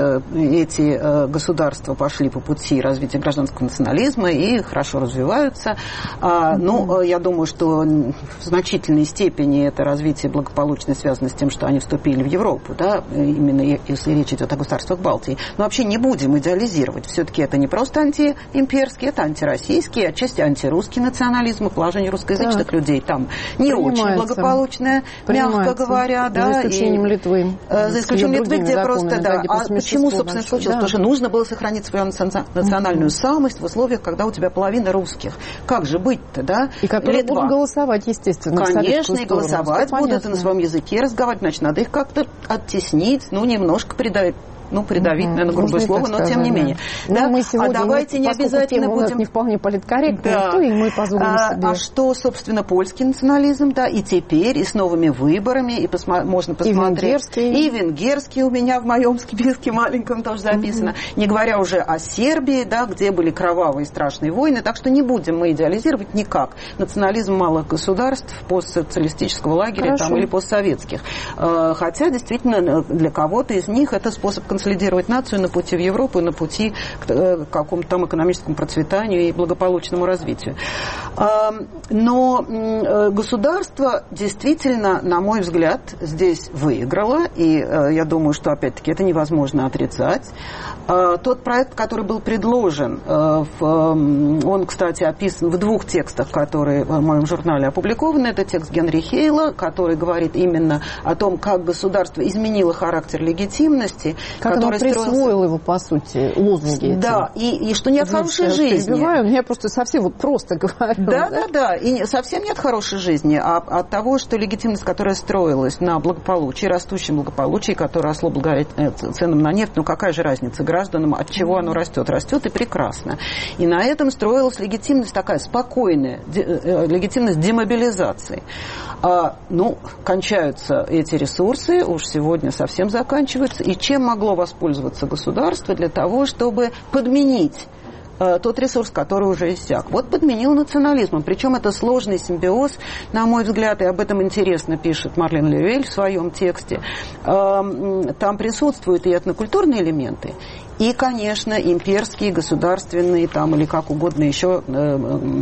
S15: эти государства пошли по пути развития гражданского национализма и хорошо развиваются. Но я думаю, что в значительной степени это развитие благополучно связано с тем, что они вступили в Европу. Да? Именно если речь идет о государствах Балтии. Но вообще не будем идеализировать. Все-таки это не просто антиимперский, это антироссийский, отчасти антирусский национализм. Положение русскоязычных да. людей там не очень благополучное, мягко говоря. Да,
S2: за исключением и, Литвы.
S15: За исключением Литвы, где просто, да. А почему, собственно, случилось? Да. Потому что нужно было сохранить свою национальную угу. самость в условиях, когда у тебя половина русских. Как же быть-то, да?
S2: И которые Литва. Будут голосовать, естественно.
S15: Конечно, и голосовать будут, и на своем языке разговаривать. Значит, надо их как-то оттеснить, ну, немножко придавить. Ну, придавить, mm-hmm. наверное, грубое слово, но тем не менее.
S2: Да? Мы сегодня, а давайте мы, не обязательно будем... не вполне политкорректно, да. то и мы позволим
S15: а,
S2: себе.
S15: А что, собственно, польский национализм, да, и теперь, и с новыми выборами, и посма... можно посмотреть...
S2: И венгерский.
S15: И венгерский у меня в моем списке маленьком тоже записано. Mm-hmm. Не говоря уже о Сербии, да, где были кровавые страшные войны, так что не будем мы идеализировать никак национализм малых государств постсоциалистического лагеря там, или постсоветских. Хотя, действительно, для кого-то из них это способ концентрации консолидировать нацию на пути в Европу и на пути к какому-то там экономическому процветанию и благополучному развитию. Но государство действительно, на мой взгляд, здесь выиграло, и я думаю, что, опять-таки, это невозможно отрицать. Тот проект, который был предложен, он, кстати, описан в двух текстах, которые в моем журнале опубликованы. Это текст Генри Хейла, который говорит именно о том, как государство изменило характер легитимности.
S2: Как оно присвоило строился... его, по сути, лозунги.
S15: Да, и, и что нет хорошей жизни.
S2: Я просто совсем вот просто говорю.
S15: Да, да, да, и совсем нет хорошей жизни, а от того, что легитимность, которая строилась на благополучии, растущем благополучии, которое росло благодаря ценам на нефть, ну какая же разница гражданам, от чего оно растет? Растет и прекрасно. И на этом строилась легитимность такая спокойная, легитимность демобилизации. А, ну, кончаются эти ресурсы, уж сегодня совсем заканчиваются. И чем могло воспользоваться государство для того, чтобы подменить тот ресурс, который уже иссяк. Вот подменил национализмом. Причем это сложный симбиоз, на мой взгляд, и об этом интересно пишет Марлен Левель в своем тексте. Там присутствуют и этнокультурные элементы, и, конечно, имперские, государственные, там, или как угодно еще э,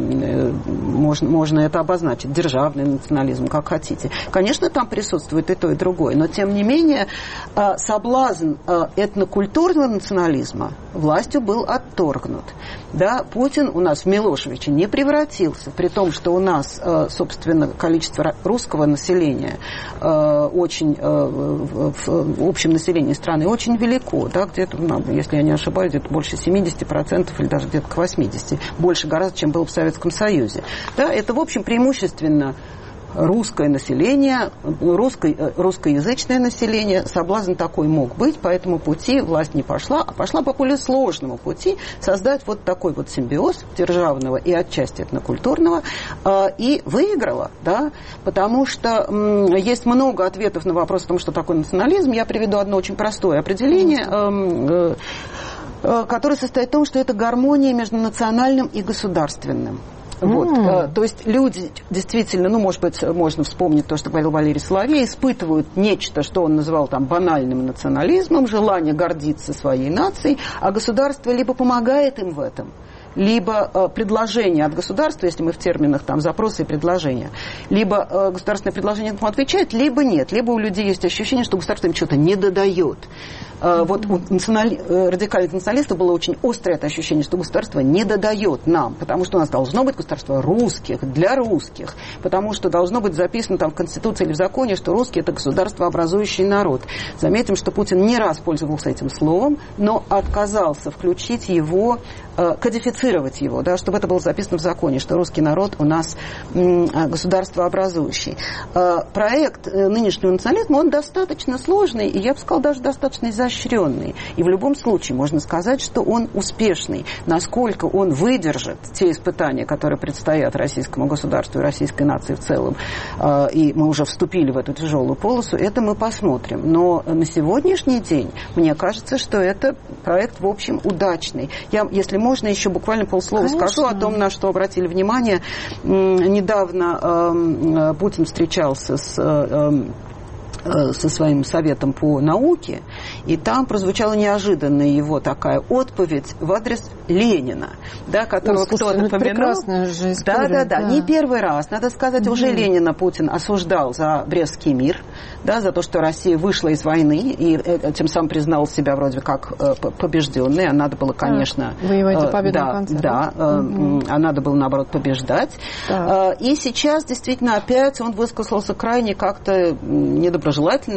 S15: э, можно, можно это обозначить, державный национализм, как хотите. Конечно, там присутствует и то, и другое, но, тем не менее, э, соблазн э, этнокультурного национализма властью был отторгнут. Да, Путин у нас в Милошевича не превратился, при том, что у нас, э, собственно, количество русского населения э, очень, э, в, в общем населении страны очень велико, да, где-то, если я не ошибаюсь, где-то больше семьдесят процентов или даже где-то к восьмидесяти процентам. Больше гораздо, чем было в Советском Союзе. Да, это, в общем, преимущественно русское население, русско, русскоязычное население. Соблазн такой мог быть, по этому пути власть не пошла, а пошла по более сложному пути создать вот такой вот симбиоз державного и отчасти этнокультурного, и выиграла, да, потому что есть много ответов на вопрос о том, что такое национализм. Я приведу одно очень простое определение, которое состоит в том, что это гармония между национальным и государственным. Вот. Mm. То есть люди действительно, ну, может быть, можно вспомнить то, что говорил Валерий Соловей, испытывают нечто, что он называл там банальным национализмом, желание гордиться своей нацией, а государство либо помогает им в этом, либо э, предложение от государства, если мы в терминах там запросы и предложения, либо э, государственное предложение этому отвечает, либо нет, либо у людей есть ощущение, что государство им что-то не додает. Э, вот у национали... радикальных националистов было очень острое это ощущение, что государство не додает нам, потому что у нас должно быть государство русских, для русских, потому что должно быть записано там в Конституции или в законе, что русские – это государствообразующий народ. Заметим, что Путин не раз пользовался этим словом, но отказался включить его, э, кодифицировать его, да, чтобы это было записано в законе, что русский народ у нас м, государствообразующий. Э, проект нынешнего национализма, он достаточно сложный, и я бы сказала, даже достаточно изощренный. И в любом случае можно сказать, что он успешный. Насколько он выдержит те испытания, которые предстоят российскому государству и российской нации в целом, э, и мы уже вступили в эту тяжелую полосу, это мы посмотрим. Но на сегодняшний день, мне кажется, что это проект, в общем, удачный. Я, если можно, еще буквально полслова Конечно. скажу о том, на что обратили внимание. Недавно э, Путин встречался с... Э, со своим советом по науке, и там прозвучала неожиданная его такая отповедь в адрес Ленина, да, которого
S2: Ой,
S15: кто-то
S2: ну,
S15: помянул.
S2: Же история,
S15: да, да, да,
S2: да,
S15: не первый раз. Надо сказать, mm-hmm. уже Ленина Путин осуждал за Брестский мир, да, за то, что Россия вышла из войны и тем самым признала себя вроде как побежденной, а надо было, конечно...
S2: А, воевать за победу
S15: да,
S2: в конце.
S15: Да, mm-hmm. а надо было, наоборот, побеждать. Да. И сейчас, действительно, опять он высказался крайне как-то недоброжелательно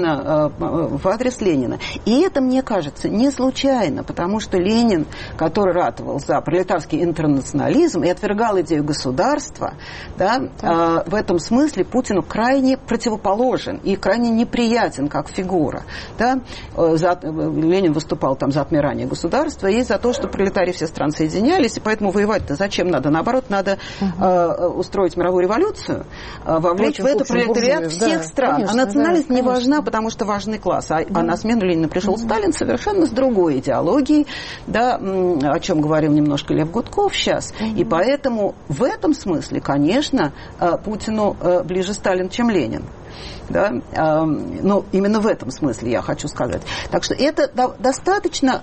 S15: в адрес Ленина. И это, мне кажется, не случайно, потому что Ленин, который ратовал за пролетарский интернационализм и отвергал идею государства, да, э, в этом смысле Путину крайне противоположен и крайне неприятен как фигура. Да. За, Ленин выступал там за отмирание государства и за то, что пролетарии всех стран соединялись, и поэтому воевать-то зачем надо? Наоборот, надо э, устроить мировую революцию, э, вовлечь Против, в это пролетариат всех да, стран. Конечно, а национальность да, не важна, потому что важный класс. А, да. а на смену Ленина пришел угу. Сталин совершенно с другой идеологией, да, о чем говорил говорил немножко Лев Гудков сейчас. Mm-hmm. И поэтому в этом смысле, конечно, Путину ближе Сталин, чем Ленин. Да? Ну, именно в этом смысле я хочу сказать. Так что это достаточно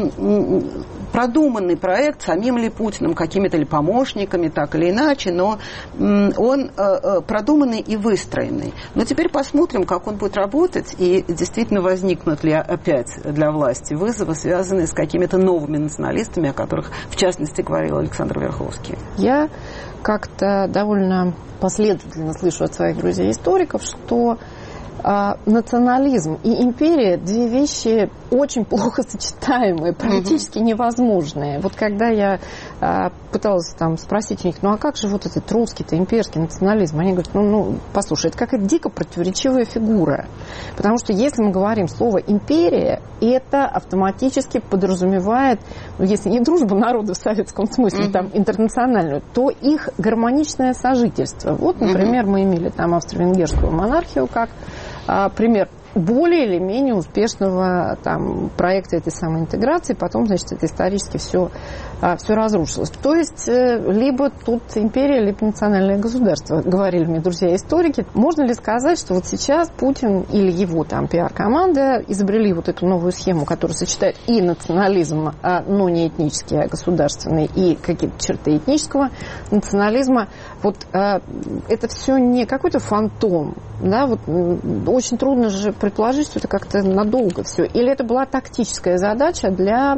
S15: продуманный проект самим ли Путиным, какими-то ли помощниками, так или иначе, но он продуманный и выстроенный. Но теперь посмотрим, как он будет работать, и действительно возникнут ли опять для власти вызовы, связанные с какими-то новыми националистами, о которых, в частности, говорил Александр Верховский.
S2: Я как-то довольно последовательно слышу от своих друзей-историков, что а, национализм и империя – две вещи очень плохо сочетаемые, практически mm-hmm. невозможные. Вот когда я а, пыталась там спросить у них, ну а как же вот этот русский-то имперский национализм? Они говорят, ну, ну послушай, это какая-то дико противоречивая фигура. Потому что если мы говорим слово «империя», это автоматически подразумевает, ну, если не дружбу народов в советском смысле, mm-hmm. там, интернациональную, то их гармоничное сожительство. Вот, например, mm-hmm. мы имели там австро-венгерскую монархию как а, пример более или менее успешного там, проекта этой самой интеграции, потом, значит, это исторически все, а, все разрушилось. То есть, либо тут империя, либо национальное государство, говорили мне друзья-историки. Можно ли сказать, что вот сейчас Путин или его там пиар-команда изобрели вот эту новую схему, которая сочетает и национализм, а, но не этнический, а государственный, и какие-то черты этнического национализма. Вот а, это все не какой-то фантом, да, вот очень трудно же предположить, что это как-то надолго все. Или это была тактическая задача для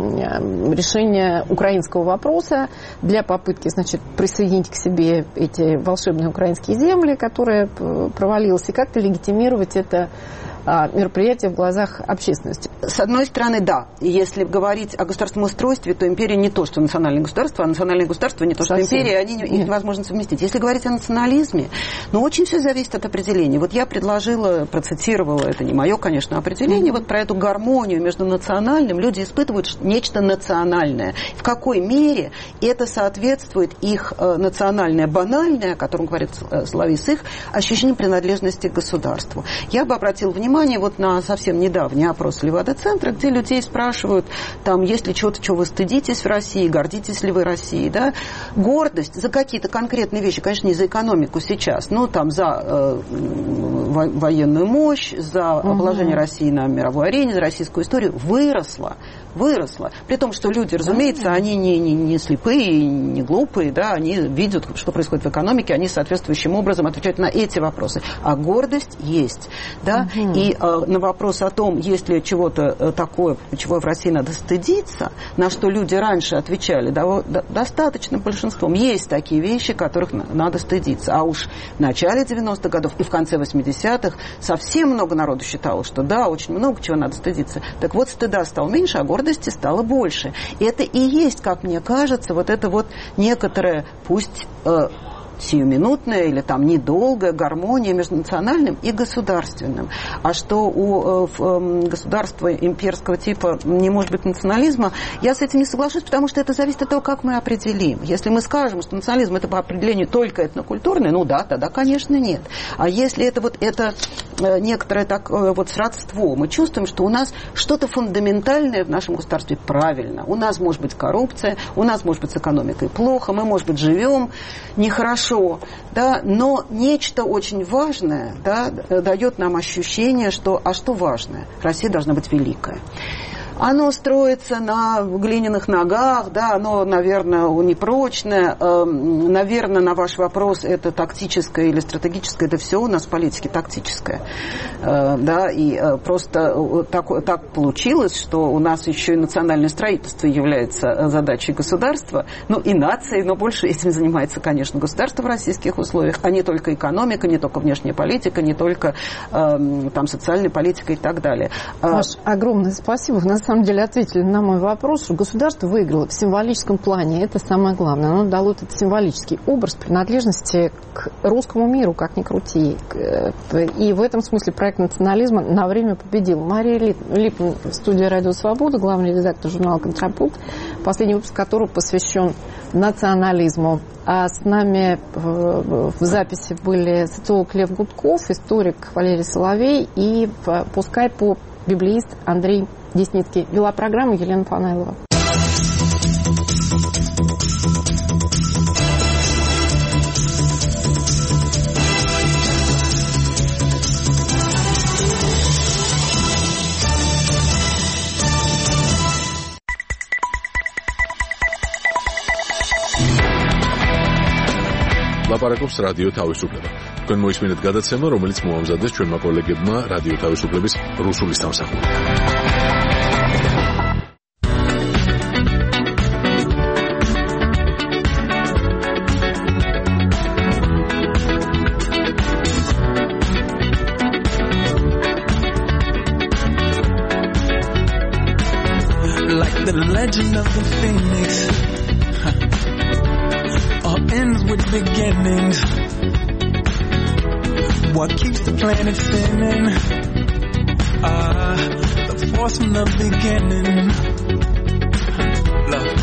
S2: решения украинского вопроса, для попытки, значит, присоединить к себе эти волшебные украинские земли, которые провалились, и как-то легитимировать это мероприятие в глазах общественности.
S15: С одной стороны, да. Если говорить о государственном устройстве, то империя не то, что национальное государство, а национальное государство не то, что Совсем. империя, они, их невозможно совместить. Если говорить о национализме, ну, очень все зависит от определения. Вот я предложила, процитировала, это не мое, конечно, определение, mm-hmm. вот про эту гармонию между национальным. Люди испытывают нечто национальное. В какой мере это соответствует их национальное банальное, о котором говорит Славис, их ощущение принадлежности к государству. Я бы обратила внимание вот на совсем недавний опрос Левада-центра, где людей спрашивают, там, есть ли что-то, чего вы стыдитесь в России, гордитесь ли вы Россией, да? Гордость за какие-то конкретные вещи, конечно, не за экономику сейчас, но там за э, во- военную мощь, за угу. положение России на мировой арене, за российскую историю, выросла. Выросла. При том, что люди, разумеется, они не, не, не слепые, не глупые, да, они видят, что происходит в экономике, они соответствующим образом отвечают на эти вопросы. А гордость есть. Да? Угу. И э, на вопрос о том, есть ли чего-то э, такое, чего в России надо стыдиться, на что люди раньше отвечали да, да, достаточным большинством. Есть такие вещи, которых надо стыдиться. А уж в начале девяностых годов и в конце восьмидесятых совсем много народу считало, что да, очень много чего надо стыдиться. Так вот, стыда стало меньше, а гордости стало больше. И это и есть, как мне кажется, вот это вот некоторое, пусть э, сиюминутная или там недолгая гармония между национальным и государственным. А что у э, государства имперского типа не может быть национализма, я с этим не соглашусь, потому что это зависит от того, как мы определим. Если мы скажем, что национализм это по определению только этнокультурный, ну да, тогда, конечно, нет. А если это вот это э, некоторое такое вот сродство, мы чувствуем, что у нас что-то фундаментальное в нашем государстве правильно. У нас может быть коррупция, у нас может быть с экономикой плохо, мы, может быть, живем нехорошо, да, но нечто очень важное, да, дает нам ощущение, что, а что важное? Россия должна быть великая. Оно строится на глиняных ногах, да, оно, наверное, непрочное. Наверное, на ваш вопрос, это тактическое или стратегическое, это все у нас в политике тактическое. Да, и просто так, так получилось, что у нас еще и национальное строительство является задачей государства, ну и нации, но больше этим занимается, конечно, государство в российских условиях, а не только экономика, не только внешняя политика, не только там социальная политика и так далее.
S2: Маш, огромное спасибо. У нас на самом деле ответили на мой вопрос, что государство выиграло в символическом плане. Это самое главное. Оно дало этот символический образ принадлежности к русскому миру, как ни крути. И в этом смысле проект национализма на время победил. Мария Липман в студии «Радио Свобода», главный редактор журнала «Контрапункт», последний выпуск которого посвящен национализму. А с нами в записи были социолог Лев Гудков, историк Валерий Соловей и по скайпу библеист Андрей Десницкий. Вела программу Елена Фанайлова.
S1: ლაპარაკობს რადიო თავისუფლება. თქვენ მოისმინეთ გადაცემა, რომელიც მოამზადეს ჩვენმა კოლეგებმა რადიო თავისუფლების რუსული სამსახური.
S19: Like the legend of the phoenix, huh. All ends with beginnings. What keeps the planet spinning? Ah, uh, the force from the beginning. Love.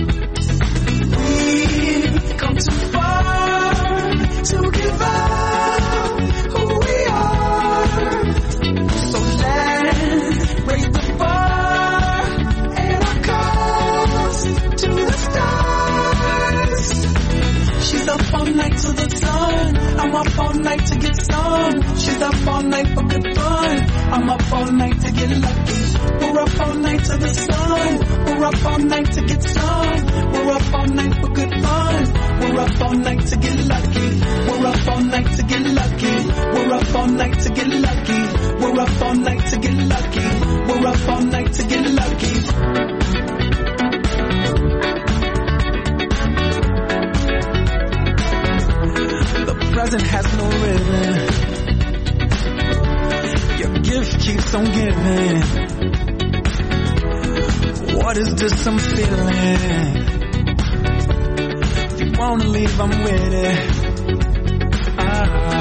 S19: We've come too far to give up who we are. So let's raise the bar and our cause to the stars. She's up all night to the sun. I'm up all night to get some. She's up all night for good fun. I'm up all night to get lucky. We're up all night to the sun. We're up all night to get some. We're up all night for good fun. We're up all night to get lucky. We're up all night to get lucky. We're up all night to get lucky. We're up all night to get lucky. We're up all night to get lucky. Present has no ribbon. Your gift keeps on giving. What is this I'm feeling? If you wanna leave, I'm with it. Ah.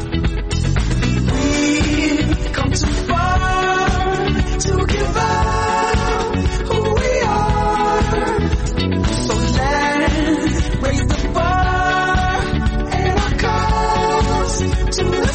S19: We've come too far to give up who we are. So let's raise the bar and our cause to the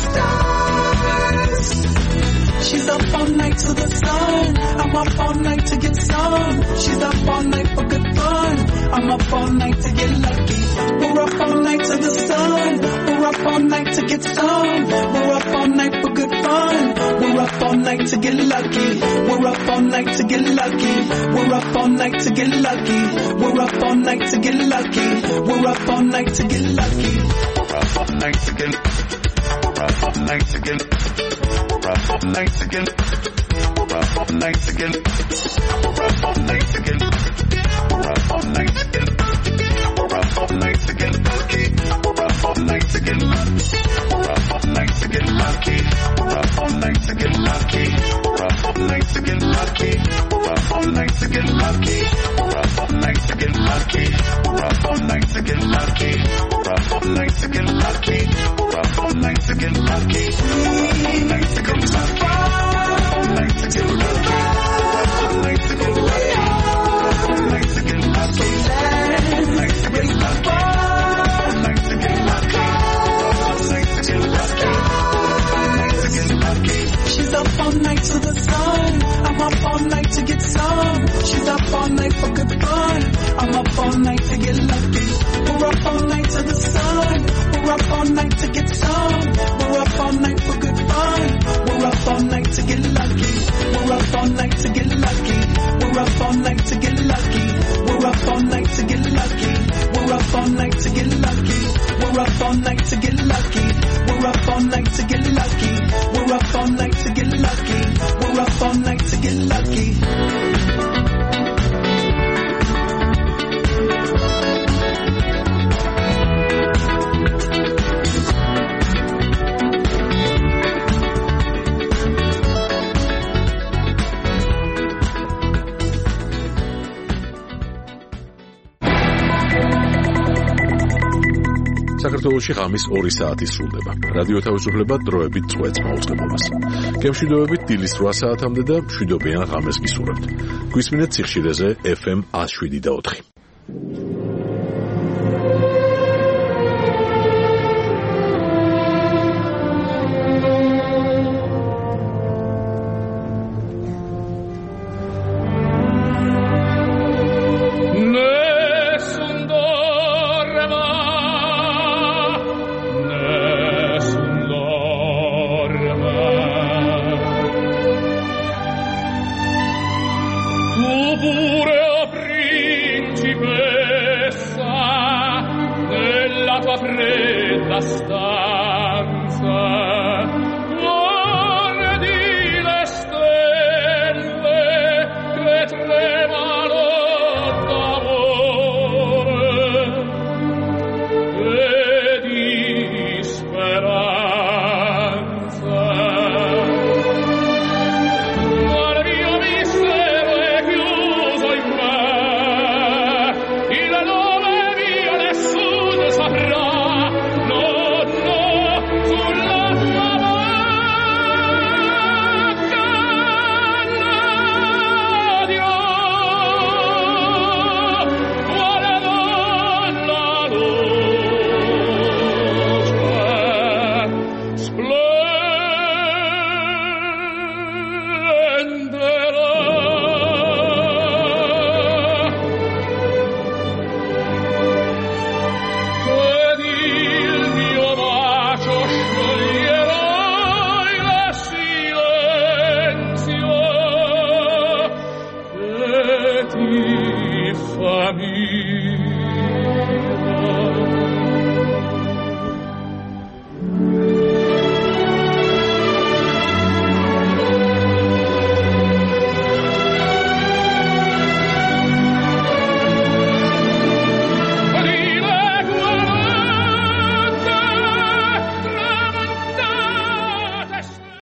S19: stars. She's up all night to the sun. I'm up all night to get some. She's up all night for good fun. I'm up all night to get lucky. We're up all night to the sun. We're up all night to get some. We're up all night for good fun. We're up all night to get lucky. We're up all night to get lucky. We're up all night to get lucky. We're up all night to get lucky. We're up all night to get lucky. We're up all night to get. We're up all night to get. We're up all night to get. We're up all night to get. We're up all night to get. We're up all night to get. We're up all night to get lucky. We're up all night to get lucky. We're up all night to get lucky. We're up all night to get lucky. We're up all night to get lucky. We're up all night to get lucky. We're up all night to get lucky. We're up all night to get lucky. We're up all night to get lucky. We're up all night to get lucky. We're up all night to get lucky. All night to get lucky. All night to get lucky. All night to get lucky. All night to get lucky. All night to get lucky. All night to get lucky. All night to get lucky. She's up all night to the sun. I'm up all night to get some. She's up all night for good fun. I'm up all night to get lucky. We're up all night to the sun. We're up all night to get some. We're up all night for good fun. We're up all night to get lucky. We're up all night to get lucky. We're up all night to get lucky. We're up all night to get lucky. We're up all night to get lucky. We're up all night to get lucky. We're up all night to get lucky. We're up all night to get lucky. We're up all night to get lucky.
S1: საქართველოში ღამის ორი საათი სრულდება. რადიო თავისუფლება დროებით წვეთს მაუწყებლობას. გემშვიდობებით დილის რვა საათამდე და მშვიდობიან ღამეს გისურვებთ. გვისმინეთ სიხშირეზე ეფ ემ one oh seven და four.